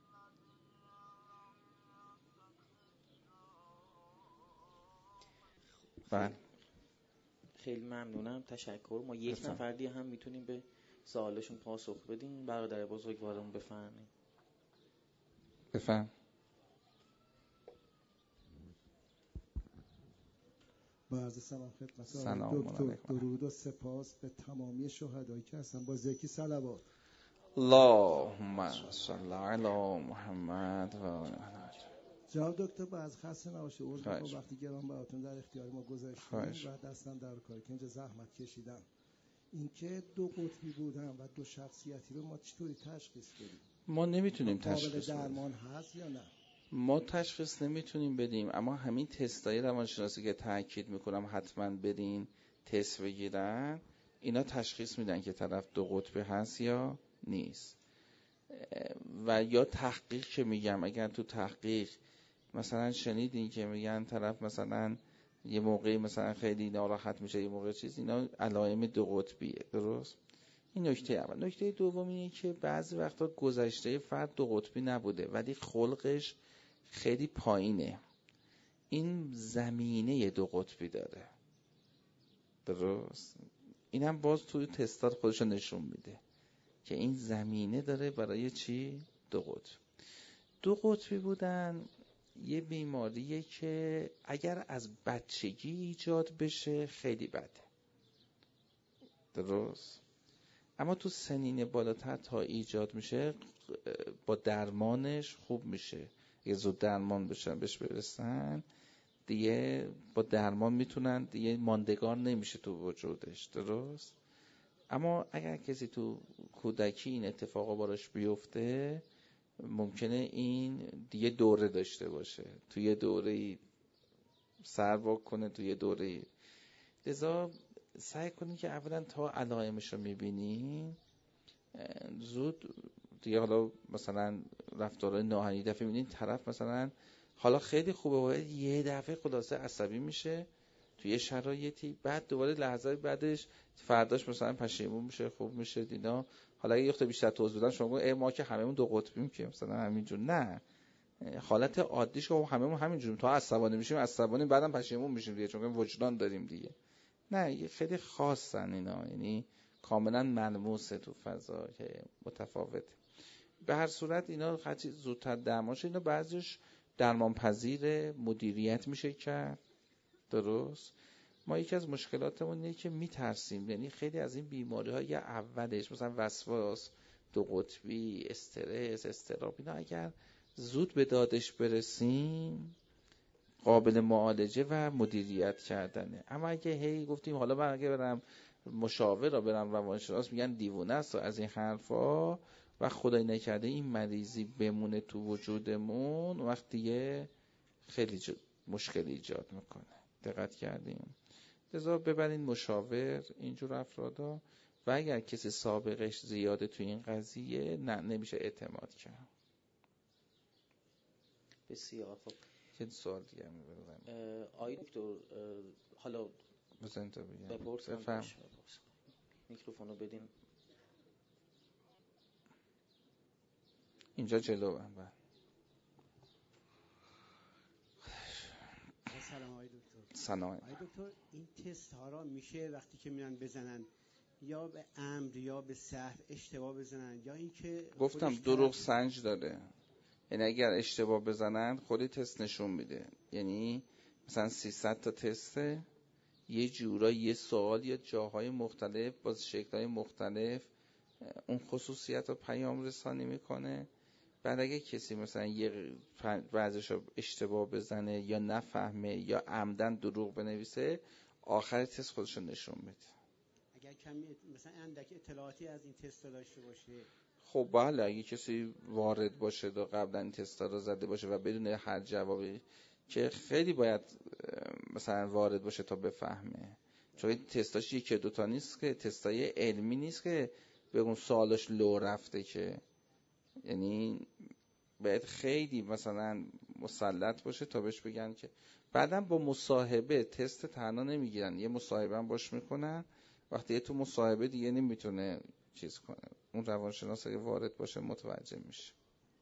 بله خیلی ممنونم، تشکر. ما یک نفر دیگه هم میتونیم به سوالشون پاسخ بدیم. برادر بزرگوارمون بفرمایید. بفهم. با عرض سلام خدمت سلام دکتر، درود و سپاس به تمامی شهدایی که هستن. با ذکر صلوات اللهم صل علی محمد و آل جناب دکتر، با از خسته نباشه وقتی گرام براتون در اختیار ما گذاشتیم و دستم در کاری که اینجا زحمت کشیدم. اینکه دو قطبی بودن و دو شخصیتی رو ما چطوری تشخیص بدیم؟ ما نمیتونیم تشخیص بدیم. قابل درمان هست یا نه؟ ما تشخیص نمیتونیم بدیم، اما همین تستای روانشناسی که تاکید میکنم حتما بدین تست بگیرن، اینا تشخیص میدن که طرف دو قطبی هست یا نیست. و یا تحقیق که میگم، اگر تو تحقیق مثلا شنیدین که میگن طرف مثلا یه موقعی مثلا خیلی ناراحت میشه، یه موقع چیز، اینا علائم دو قطبیه. درست؟ این نکته اول. نکته دوم اینه که بعضی وقتا گذشته فرد دو قطبی نبوده ولی خلقش خیلی پایینه، این زمینه دو قطبی داره. درست؟ این هم باز توی تستات خودشو نشون میده که این زمینه داره برای چی؟ دو قطب. دو قطبی بودن یه بیماریه که اگر از بچگی ایجاد بشه خیلی بده. درست؟ اما تو سنین بالاتر تا ایجاد میشه با درمانش خوب میشه. اگه زود درمان بشن بهش برسن دیگه با درمان میتونن دیگه ماندگار نمیشه تو وجودش. درست؟ اما اگر کسی تو کودکی این اتفاقا براش بیفته ممکنه این دیگه دوره داشته باشه، توی دوره سر واک کنه، توی دوره. لذا سعی کنید که اولا تا علائمش رو میبینین زود دیگه، حالا مثلا رفتارهای ناهنی دفعه میبینین طرف مثلا حالا خیلی خوبه و یه دفعه خلاصه عصبی میشه توی شرایطی، بعد دوباره لحظه بعدش فرداش مثلا پشیمون میشه، خوب میشه دینا. حالا اگه یخته بیشتر توضیح بدن شما گفت ما که هممون دو قطبیم که مثلا همینجور، نه، حالت عادیش که هممون همینجوریم، تا عصبانی میشیم عصبانی، بعدم پشیمون میشیم دیگه، چون وجدان داریم دیگه. نه، خیلی خاصن اینا، یعنی کاملا ملموسه تو فضا که متفاوته. به هر صورت اینا هرچی زودتر درمان شه، اینا بعضیش درمان پذیر، مدیریت میشه کرد. درست؟ ما یکی از مشکلاتمون اینه که میترسیم، یعنی خیلی از این بیماری‌های اولش مثلا وسواس، دو قطبی، استرس، اضطراب، اینا اگر زود به دادش برسیم قابل معالجه و مدیریت کردنه. اما اگه هی گفتیم حالا من اگه برم مشاور را برم روانشناس میگن دیوونه است و از این حرفا و خدای نکرده این مریضی بمونه تو وجودمون، وقت دیگه خیلی مشکل ایجاد میکنه. دقت کردیم؟ لذا ببرین مشاور اینجور افرادا و اگر کسی سابقش زیاده تو این قضیه نه نمیشه اعتماد کرد. بسیار خوب. یه سوال دیگه می‌پرسم. آقای دکتر حالا بزن تا بگم. بپرسم. میکروفونو بدین. اینجا جلو هم. سلام آقای دکتر. سلام آقای دکتر این تست ها را میشه وقتی که میان بزنن یا به عمد یا به سهو اشتباه بزنن یا اینکه گفتم دروغ سنج داره، یعنی اگر اشتباه بزنن خودی تست نشون میده. یعنی مثلا 300 تا تسته، یه جورایی یه سوال یا جاهای مختلف با شکل‌های مختلف اون خصوصیت رو پیام رسانی میکنه. بعد اگه کسی مثلا یه بعضیشو اشتباه بزنه یا نفهمه یا عمدن دروغ بنویسه، آخر تست خودشو نشون میده. اگر کمی مثلا اندک اطلاعاتی از این تست داشته باشه، خب بله، اگه کسی وارد باشه و قبلا این تستا رو زده باشه و بدون هر جوابی، که خیلی باید مثلا وارد باشه تا بفهمه، چون این تستاش یکی دوتا نیست که، تستای علمی نیست که بگم سوالش لو رفته که، یعنی باید خیلی مثلا مسلط باشه تا بهش بگن که بعدم با مصاحبه تست تنها نمیگیرن، یه مصاحبه هم باش میکنن. وقتی تو مصاحبه دیگه نمیتونه چیز کنه، اون روانشناس اگه وارد باشه متوجه میشه.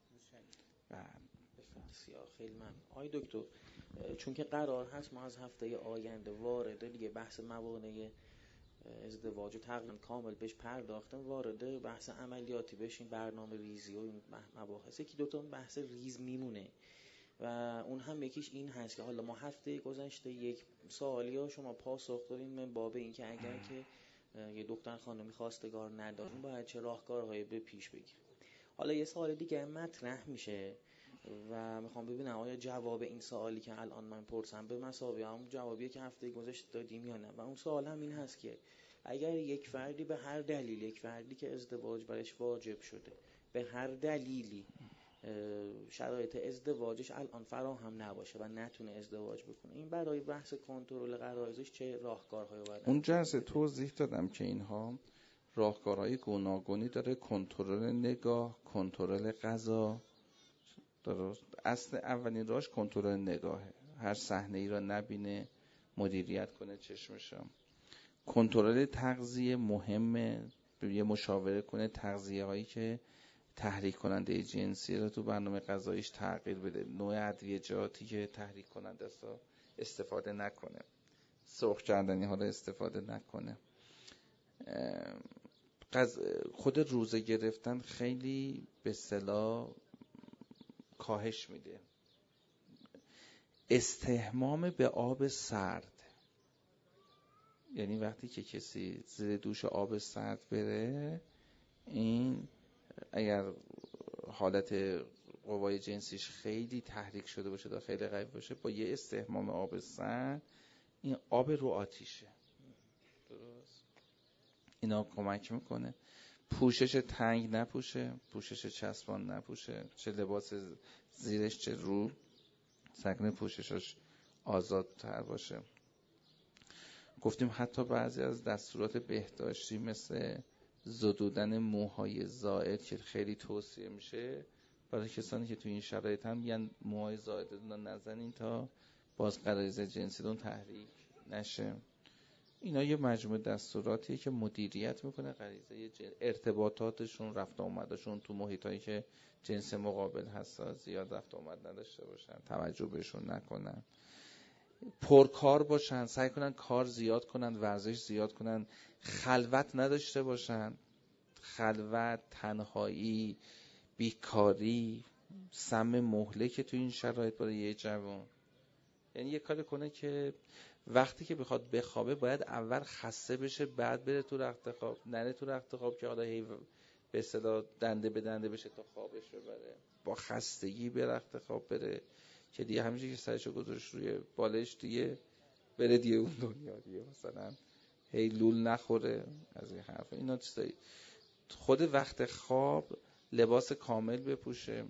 بسیار خیلی ممنون. آقای دکتر چون که قرار هست ما از هفته آینده وارد دیگه بحث موانع ازدواج تقریبا کامل بهش پرداختم، وارد بحث عملیاتی بشیم، برنامه ریزی و این مباحث. یکی دوتا بحث ریز میمونه و اون هم یکیش این هست که حالا ما هفته گذشته یک سوالی ها شما پاسخ دادین من باب این که اگر که یه دختر خانمی خواستگار نداریم باید چه راهکارهایی به پیش بگیریم. حالا یه سوال دیگه مطرح میشه و میخوام ببینم آیا جواب این سوالی که الان من پرسم به مثابه همون جوابیه که هفته گذشته دادیم یا نه. و اون سوال هم این هست که اگر یک فردی به هر دلیل، یک فردی که ازدواج برش واجب شده به هر دلیلی شرایط ازدواجش الان فراهم نباشه و نتونه ازدواج بکنه، این برای بحث کنترل غرایزش چه راهکارهایی باید؟ اونجا از توضیح دادم که اینها راهکارهای گوناگونی داره، کنترل نگاه، کنترل غذا. درست، اصل اولین راهش کنترل نگاهه، هر صحنه ای را نبینه، مدیریت کنه چشمشو. کنترل تغذیه مهمه، یه مشاوره کنه تغذیه هایی که تحریک کننده جنسی رو تو برنامه غذاییش تغییر بده، نوع ادویه‌جاتی که تحریک کننده است استفاده نکنه، سرخ کردنی ها رو استفاده نکنه. خود روزه گرفتن خیلی به اصطلاح کاهش میده. استحمام به آب سرد، یعنی وقتی که کسی زیر دوش آب سرد بره، این اگر حالت قوای جنسیش خیلی تحریک شده باشه تا خیلی قوی باشه، با یه استحمام آب سرد این آب رو آتیشه. درست، اینا کمک میکنه. پوشش تنگ نپوشه، پوشش چسبان نپوشه، چه لباس زیرش چه رو، سکنه پوششش آزادتر باشه. گفتیم حتی بعضی از دستورات بهداشتی مثل زدودن موهای زائد که خیلی توصیه میشه برای کسانی که تو این شرایط هم میگن موهای زائدتون رو نزنین تا باز غرایز جنسیتون تحریک نشه. اینا یه مجموعه دستوراتیه که مدیریت میکنه غریزه ارتباطاتشون، رفت آمدشون تو محیطایی که جنس مقابل هست زیاد رفت آمد نداشته باشن، توجه بهشون نکنن، پرکار باشن، سعی کنن کار زیاد کنن، ورزش زیاد کنن، خلوت نداشته باشن. خلوت، تنهایی، بیکاری سم مهلکه تو این شرایط برای یه جوان. یعنی یه کاری کنه که وقتی که بخواد بخوابه باید اول خسته بشه، بعد بره تو رخت خواب. نره تو رخت خواب که حالا هی به اصطلاح دنده به دنده بشه تا خوابش ببره. با خستگی به رخت خواب بره که دیگه همینجوری که سرشو گذاشت روی بالش دیگه بره دیگه اون دنیا دیگه، مثلا هی لول نخوره از این حرف. اینا چیزایی. خود وقت خواب لباس کامل بپوشه،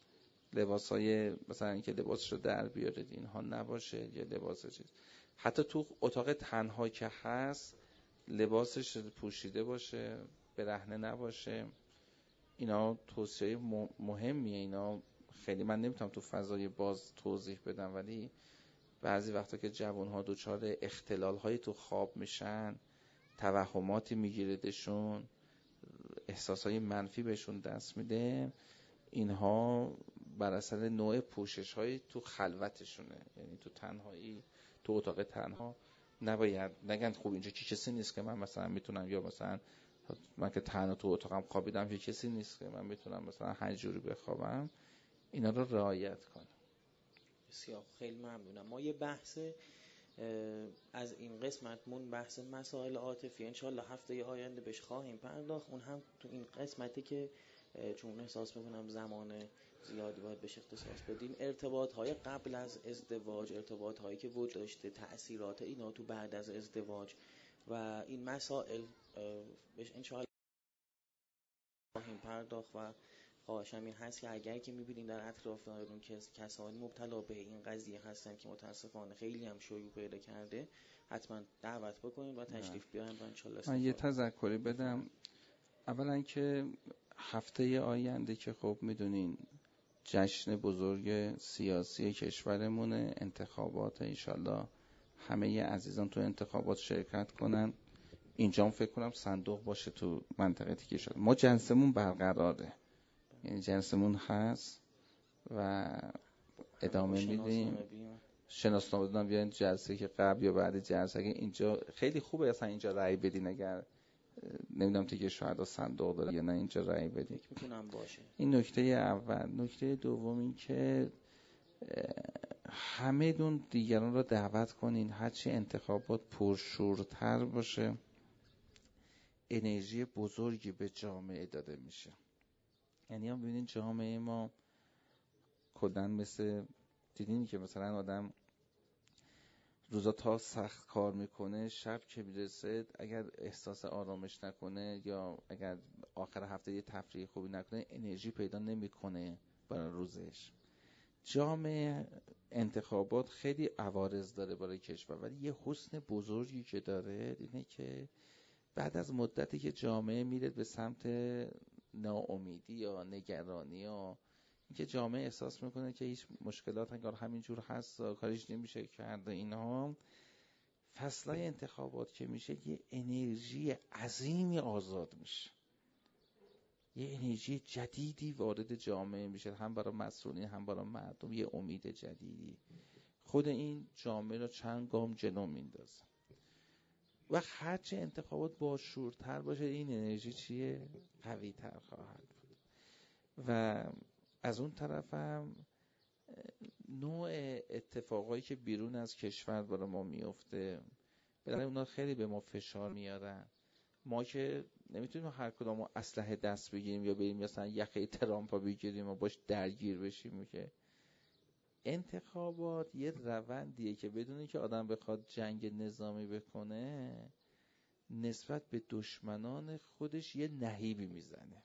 لباسای مثلا اینکه لباسشو در بیاره اینها نباشه، یا لباس چیز. حتی تو اتاق تنها که هست لباسش پوشیده باشه، برهنه نباشه. اینا توصیه مهمیه. اینا خیلی من نمیتونم تو فضای باز توضیح بدم، ولی بعضی وقتا که جوانها دچار اختلال‌های تو خواب میشن، توهماتی میگیردشون، احساسای منفی بهشون دست میده، اینها بر اثر نوع پوشش‌های تو خلوتشونه. یعنی تو تنهایی، تو اتاق تنها نباید نگن خب اینجا کی کسی نیست که من مثلا میتونم، یا مثلا من که تنها تو اتاقم خوابیدم که کسی نیست که من میتونم مثلا هر جوری بخوابم. اینا رو رعایت کنم. بسیار خیلی ممنونم. ما یه بحث از این قسمتمون بحث مسائل عاطفی انشالله هفته آینده بهش خواهیم پرداخت. اون هم تو این قسمتی که چون احساس میکنم زمان زیادی باید بهش اختصاص بدیم، ارتباط های قبل از ازدواج، ارتباط هایی که وجود داشته، تأثیرات اینا تو بعد از ازدواج و این مسائل بهش انشالله خواهیم پرداخت. و خواهشم این هست که اگر که میبینین در اطرافتون کسانی مبتلا به این قضیه هستن که متاسفانه خیلی هم شیوع پیدا کرده، حتما دعوت بکنین و تشریف بیارین و انشالله. من یه تذکری بدم. اولا که هفته آینده که خب میدونین جشن بزرگ سیاسی کشورمونه، انتخابات، انشالله همه عزیزان تو انتخابات شرکت کنن. اینجا فکر کنم صندوق باشه تو منطقه که شد. ما جلسمون برقراره، یعنی جلسمون هست و ادامه میدیم. شناسنامه دادن بیاین جلسه که قبل یا بعد جلسه. اگه اینجا خیلی خوبه اصلا اینجا رأی بدین، اگر نمیدونم دیگه شاید صندوق داره یا نه اینجا رأی بدین. میتونم باشه. این نکته اول. نکته دوم این که همه دون دیگران رو دعوت کنین هرچی انتخابات پرشورتر باشه انرژی بزرگی به جامعه داده میشه. یعنی هم ببینین جامعه ما کلاً مثل دیدین که مثلا آدم روزا تا سخت کار میکنه، شب که میرسه اگر احساس آرامش نکنه یا اگر آخر هفته یه تفریح خوبی نکنه انرژی پیدا نمیکنه برای روزش. جامعه انتخابات خیلی عوارض داره برای کشور، ولی یه حسن بزرگی که داره اینه که بعد از مدتی که جامعه میره به سمت ناامیدی یا نگرانی یا اینکه جامعه احساس میکنه که هیچ مشکلات انگار همینجور هست کاریش نمیشه کرده، اینها فصلای انتخابات که میشه یه انرژی عظیمی آزاد میشه، یه انرژی جدیدی وارد جامعه میشه، هم برای مسئولین هم برای مردم یه امید جدیدی. خود این جامعه رو چند گام جلو میندازه و هرچه انتخابات باشورتر باشه این انرژی چیه؟ قوی تر خواهد بود. و از اون طرف هم نوع اتفاقایی که بیرون از کشور برای ما میفته برای اونا خیلی به ما فشار میارن. ما که نمیتونیم هر کدوم اسلحه دست بگیریم یا بریم مثلا یخه ترامپا بگیریم و باش درگیر بشیم. که انتخابات یه روندیه که بدون که آدم بخواد جنگ نظامی بکنه نسبت به دشمنان خودش یه نهیبی میزنه.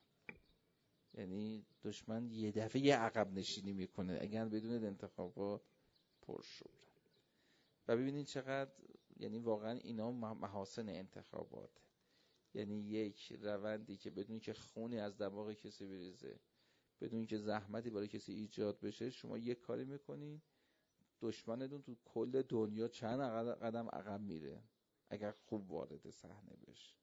یعنی دشمن یه دفعه یه عقب نشینی میکنه اگر بدون انتخابات پرشوره. و ببینید چقدر یعنی واقعا اینا محاسن انتخابات، یعنی یک روندی که بدون که خونی از دماغ کسی بریزه، بدون که زحمتی برای کسی ایجاد بشه، شما یک کاری میکنین دشمنتون تو کل دنیا چند قدم عقب میره اگر خوب وارد صحنه بشه.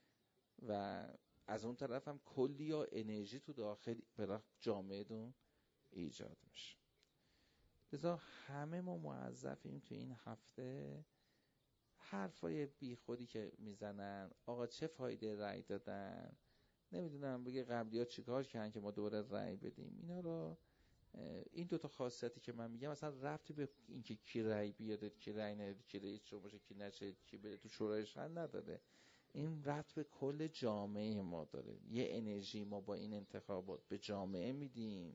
و از اون طرف هم کلی یا انرژی تو داخل برای جامعه دون ایجاد میشه. لذا همه ما موظفیم تو این هفته حرفای بی خودی که میزنن آقا چه فایده رأی دادن، نمیدونم بگه قبلی ها چیکار کردن که ما دوباره رأی بدیم، اینا رو این دوتا خاصیتی که من میگم مثلا ربطی به اینکه کی رأی بیاره کی رأی نده، کی رئیس جمهور باشه کی نشه، کی بره تو شورای شهر نداره. این ربط به کل جامعه ما داره. یه انرژی ما با این انتخابات به جامعه میدیم،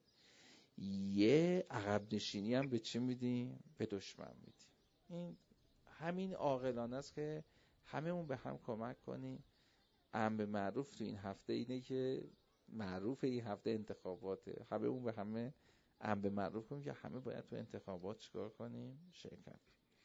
یه عقب نشینی هم به چی میدیم؟ به دشمن میدیم. این همین عاقلانه است که هممون به هم کمک کنیم. امر معروف تو این هفته اینه که معروف این هفته انتخاباته، هممون به همه امر معروف کنیم که همه باید تو انتخابات چیکار کنیم؟ شرکت.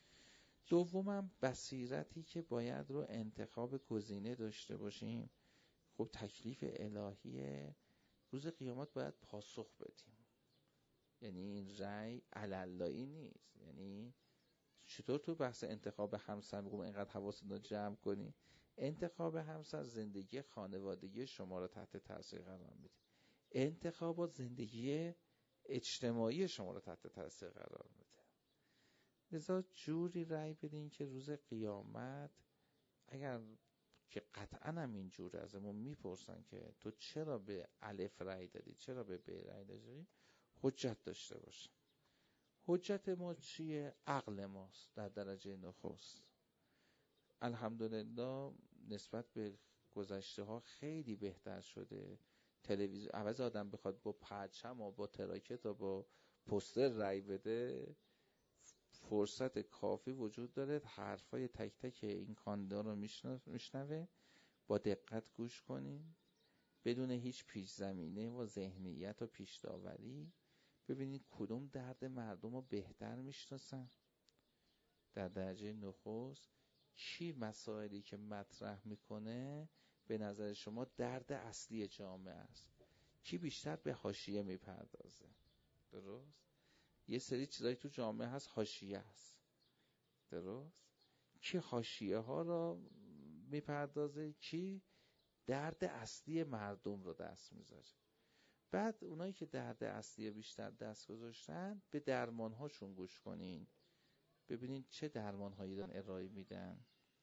دومم بصیرتی که باید رو انتخاب گزینه داشته باشیم. خب تکلیف الهیه، روز قیامت باید پاسخ بدیم. یعنی این رأی علاللهی نیست. یعنی چطور تو بحث انتخاب همسر میگم اینقدر حواستون رو جمع کنی؟ انتخاب همسر زندگی خانوادگی شما رو تحت تاثیر قرار میده. انتخابات زندگی اجتماعی شما رو تحت تاثیر قرار میده. لذا جوری رأی بدین که روز قیامت اگر که قطعا هم اینجوره ازمون میپرسن که تو چرا به الف رأی دادی، چرا به ب رأی دادی، حجت داشته باشه. حجت ما چیه؟ عقل ماست در درجه نخست. الحمدلله نسبت به گذشته ها خیلی بهتر شده. تلویزیون عوض آدم بخواد با پرچم و با تراکت و با پوستر رأی بده، فرصت کافی وجود داره حرفای تک تک این کاندیدا رو میشنوه، با دقت گوش کنین بدون هیچ پیش زمینه و ذهنیت و پیش داوری، ببینید کدوم درد مردم رو بهتر میشناسن. در درجه نخست چی مسائلی که مطرح میکنه به نظر شما درد اصلی جامعه است، کی بیشتر به حاشیه میپردازه. درست؟ یه سری چیزایی تو جامعه هست حاشیه هست. درست؟ کی حاشیه ها را میپردازه، کی درد اصلی مردم رو دست میذاره. بعد اونایی که درد اصلی بیشتر دست گذاشتن به درمان هاشون گوش کنین، ببینین چه درمان هایی دارن ارائه میدن.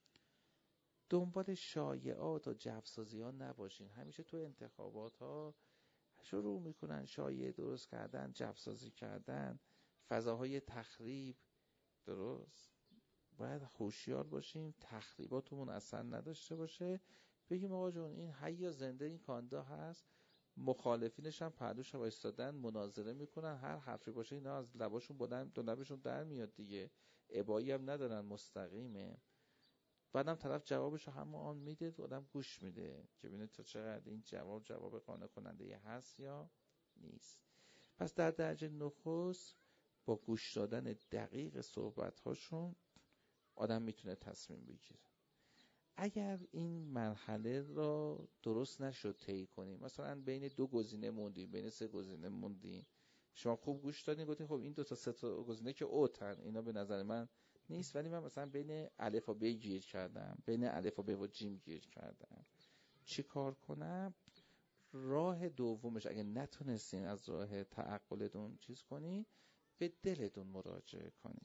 دنبال شایعات و جوسازی ها نباشین. همیشه تو انتخابات ها شروع میکنن شایعه درست کردن، جوسازی کردن، فضاهای تخریب. درست؟ باید هوشیار باشیم تخریباتمون اصلا نداشته باشه. بگیم آقا جون این حی یا زنده این کاندا هست، مخالفینش هم پهلوش رو ایستادن مناظره میکنن، هر حرفی باشه اینا از لباشون بودن دو لبشون در میاد دیگه، ابایی هم ندارن، مستقیمه. بعدم طرف جوابشو همون میده و آدم گوش میده که ببینه تا چقدر این جواب قانع کننده هست یا نیست. پس در درجه نخست با گوش دادن دقیق صحبت هاشون آدم میتونه تصمیم بگیره. اگر این مرحله را درست نشد طی کنیم، مثلا بین دو گزینه موندیم، بین سه گزینه موندیم، شما خوب گوش دادین گفتین خب این دو تا سه تا گزینه که اوتن اینا به نظر من نیست، ولی من مثلا بین الف و ب گیر کردم، بین الف و ب و جیم گیر کردم، چی کار کنم؟ راه دومش اگه نتونستین از راه تعقلتون چیز کنین، به دلتون مراجعه کنین،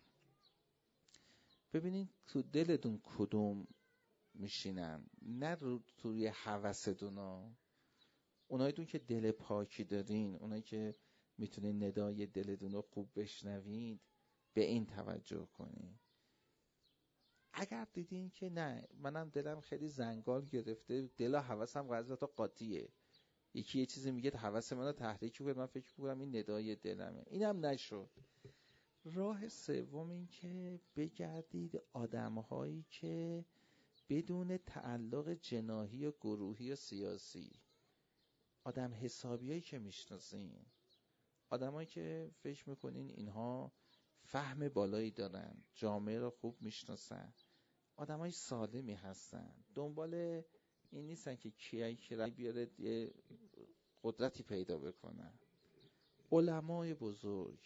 ببینین تو دلتون کدوم میشینن، نه توی هوستون. اونایتون که دل پاکی دارین، اونایی که میتونین ندای دلتون رو خوب بشنوید، به این توجه کنین. اگر دیدین که نه منم دلم خیلی زنگال گرفته، دل و هوسم قضیه تا قاطیه، یکی یه چیزی میگه هوس منو تحریک کنه، من فکر میکنم این ندای دلمه، اینم نشد. راه سوم این که بگردید آدم‌هایی که بدون تعلق جناحی و گروهی و سیاسی، آدم حسابیایی که میشناسین، آدمایی که فکر میکنین اینها فهم بالایی دارن، جامعه رو خوب میشناسن، آدمای سالمی هستن، دنبال این نیستن که کیایی که رای بیاره یه قدرتی پیدا بکنن. علمای بزرگ،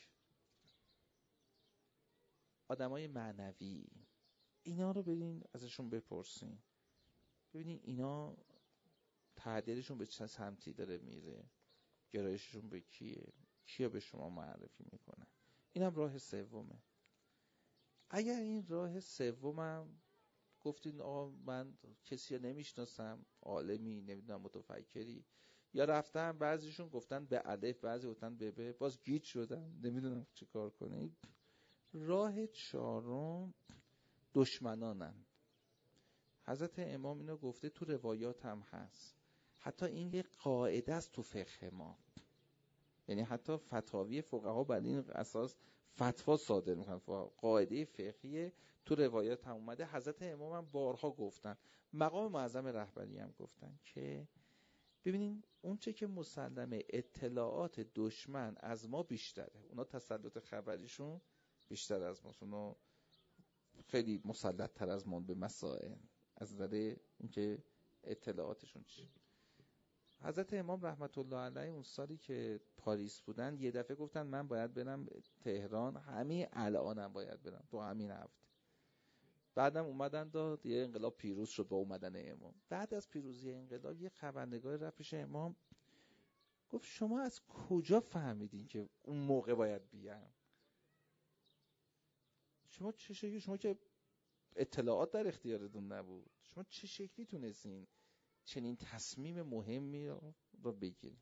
آدمای معنوی، اینا رو ببینین ازشون بپرسین، ببینین اینا تعدیلشون به چه سمتی داره میره، گرایششون به کیه به شما معرفی میکنه. اینم راه سومه. اگر این راه سومم گفتین آقا من کسی رو نمیشناسم، عالمی نمیدونم متفکری یا رفتن بعضیشون گفتن به الف، بعضی گفتن به ب، باز گیج شدن نمیدونم چه کار کنه. راه چهارم دشمنانن. حضرت امام اینو گفته، تو روایات هم هست، حتی این یه قاعده است تو فقه ما، یعنی حتی فتاوی فقها بر این اساس فتوا صادر میکنن، قاعده فقهی تو روایات هم اومده. حضرت امام هم بارها گفتن، مقام معظم رهبری هم گفتن که ببینین اون چه که مسلمه اطلاعات دشمن از ما بیشتره، اونا تسلط خبریشون بیشتر از ماست، اونا خیلی مسلط تر از ما به مسائل از نظر اینکه اطلاعاتشون چی. حضرت امام رحمت الله علیه اون سالی که پاریس بودن یه دفعه گفتن من باید برم تهران، همین الانم باید برم تو همین هفته. بعدم اومدن داد یه انقلاب پیروز شد با اومدن امام. بعد از پیروزی انقلاب یه خبرنگار رفت پیش امام گفت شما از کجا فهمیدین که اون موقع باید بیام؟ شما چه شکلی، شما که اطلاعات در اختیارتون نبود، شما چه شکلی تونستین چنین تصمیم مهمی رو بگیرین؟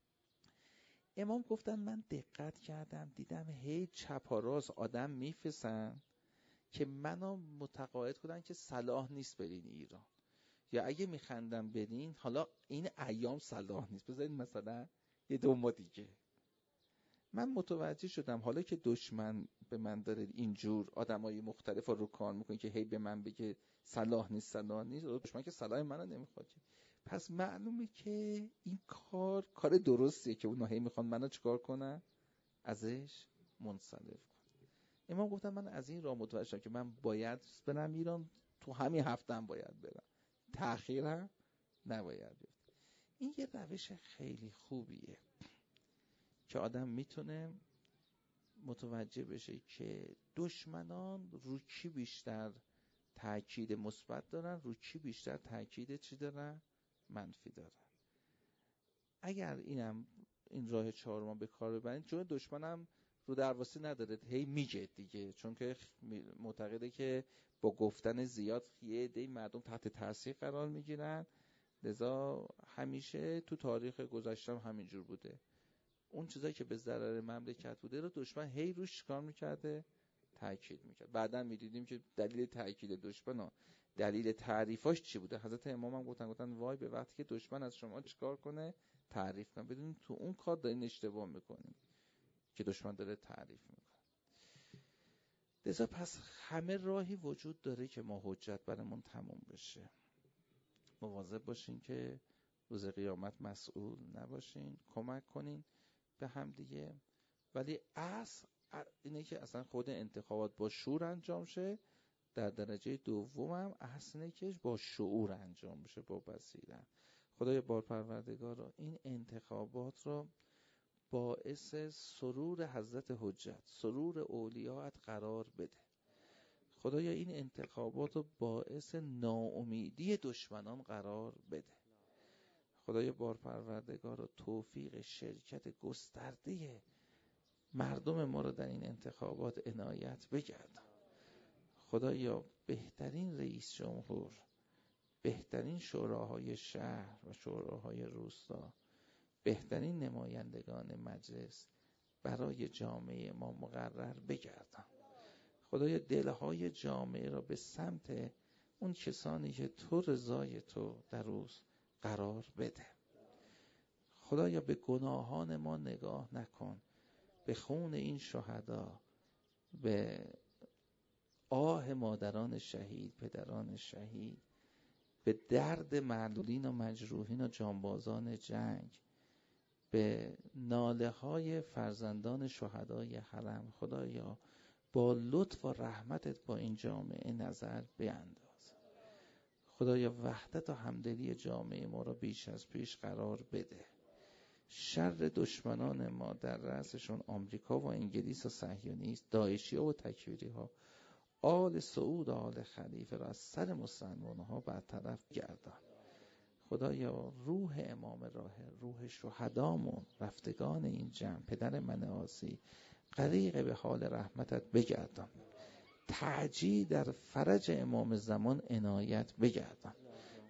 امام گفتن من دقت کردم دیدم هی چپ و راست آدم میفسن که منو متقاعد کنن که صلاح نیست برین ایران، یا اگه میخندم برین حالا این ایام صلاح نیست، بذارین مثلا یه 2 ماه دیگه. من متوجه شدم حالا که دشمن به من داره اینجور آدمای مختلف رو کار میکنه که هی به من بگه صلاح نیست، دشمن که صلاح منو نمیخواد، پس معلومه که این کار درستیه که اونا هی میخوان منو چیکار کنن، ازش منصرف کنن. امام گفتن من از این راه متوجه شدم که من باید برم ایران، تو همین هفته هم باید برم، تأخیر هم نباید بیفته. این یه روش خیلی خوبیه که آدم میتونه متوجه بشه که دشمنان رو کی بیشتر تأکید مثبت دارن، رو کی بیشتر تأکید چی دارن، منفی دارن. اگر این راه چهارم به کار ببرین، چون دشمنم رو درواسی نداره، هی میگه دیگه، چون که معتقده که با گفتن زیاد یه عده مردم تحت تاثیر قرار میگیرن، لذا همیشه تو تاریخ گذشته هم همینجور بوده. اون چیزایی که به ضرر مملکت بوده رو دشمن هی روش کار میکرده، تأکید میکرد. بعداً میدیدیم که دلیل تأکید دشمن، دلیل تعریفاش چی بوده. حضرت امام هم گفتن وای به وقتی که دشمن از شما چیکار کنه، تعریف کنه، بدون تو اون کار دارین اشتباه میکنین که دشمن داره تعریف میکنه. لذا پس همه راهی وجود داره که ما حجت برامون تموم بشه. مواظب باشین که روز قیامت مسئول نباشین، کمک کنین به هم دیگه. ولی اصل اینه که اصلا خود انتخابات با شور انجام شه. در درجه دومم اصل اینه که با شعور انجام بشه، با بصیرت. خدای بارپروردگار رو این انتخابات رو باعث سرور حضرت حجت، سرور اولیاءت قرار بده. خدایا این انتخابات رو باعث ناامیدی دشمنان قرار بده. خدای بارپروردگار رو توفیق شرکت گسترده مردم ما رو در این انتخابات عنایت بگردان. خدایا بهترین رئیس جمهور، بهترین شوراهای شهر و شوراهای روستا، بهترین نمایندگان مجلس برای جامعه ما مقرر بگردان. خدایا دلهای جامعه را به سمت اون کسانی که تو رضای تو در روز قرار بده. خدایا به گناهان ما نگاه نکن، به خون این شهدا، به آه مادران شهید، پدران شهید، به درد معلولین و مجروحین و جانبازان جنگ، به ناله های فرزندان شهدای حرم. خدایا با لطف و رحمتت با این جامعه نظر بینداز. خدایا وحدت و همدلی جامعه ما را بیش از پیش قرار بده. شر دشمنان ما در رأسشون آمریکا و انگلیس و صهیونیست، داعشی و تکفیری ها، آل سعود و آل خلیفه را از سر مسلمان ها برطرف گردان. خدایا روح امام راهه، روح شهدامون، رفتگان این جمع، پدر من عاصی، غریق به حال رحمتت بگردان. تعجیل در فرج امام زمان عنایت بگردان.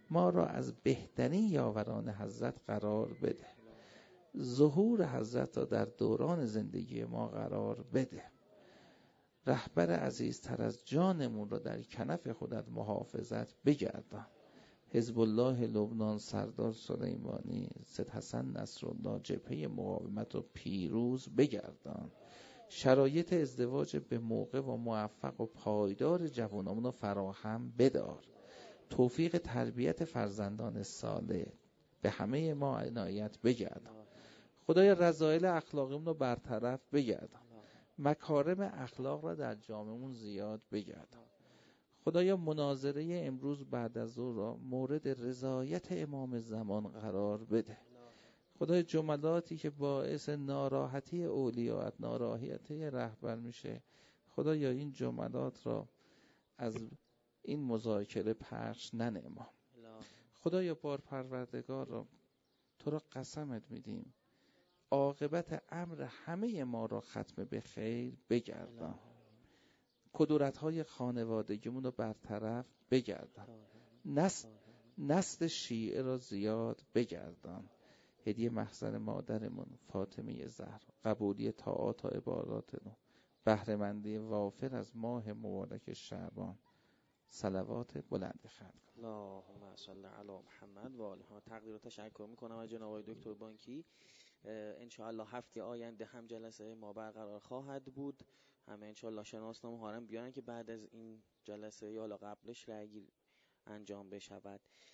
ما را از بهترین یاوران حضرت قرار بده. ظهور حضرت را در دوران زندگی ما قرار بده. رهبر عزیزتر از جانمون را در کنف خودت محافظت بگردان. حزب الله لبنان، سردار سلیمانی، سید حسن نصرالله، جبهه مقاومت و پیروز بگردان. شرایط ازدواج به موقع و موفق و پایدار جوانامون رو فراهم بدار. توفیق تربیت فرزندان صالح به همه ما عنایت بگردان. خدای رذایل اخلاقیمون رو برطرف بگردان. مکارم اخلاق را در جامعهمون زیاد بگردان. خدایا مناظره امروز بعد از ظهر را مورد رضایت امام زمان قرار بده. خدای جملاتی که باعث ناراحتی اولیات، ناراحتی رهبر میشه، خدایا این جملات را از این مذاکره پخش ننما. خدایا بار پروردگار را تو را قسمت میدیم عاقبت امر همه ما را ختم به خیر بگردان. کدورت‌های خانوادگیمون رو برطرف بگردان. نسل شیعه را زیاد بگردان. هدیه محضر مادرمون فاطمه زهرا، قبولی طاعات و عباداتمون، بهره‌مندی وافر از ماه مبارک شعبان. صلوات بلند ختم. اللهم صل علی محمد و آله. تقدیر و تشکر میکنم از جناب آقای دکتر بانکی. انشاءالله هفته آینده هم جلسه ما برقرار خواهد بود. همه انشاءالله شناسنامه ها هم بیارن که بعد از این جلسه یا قبلش رأی گیری انجام بشود.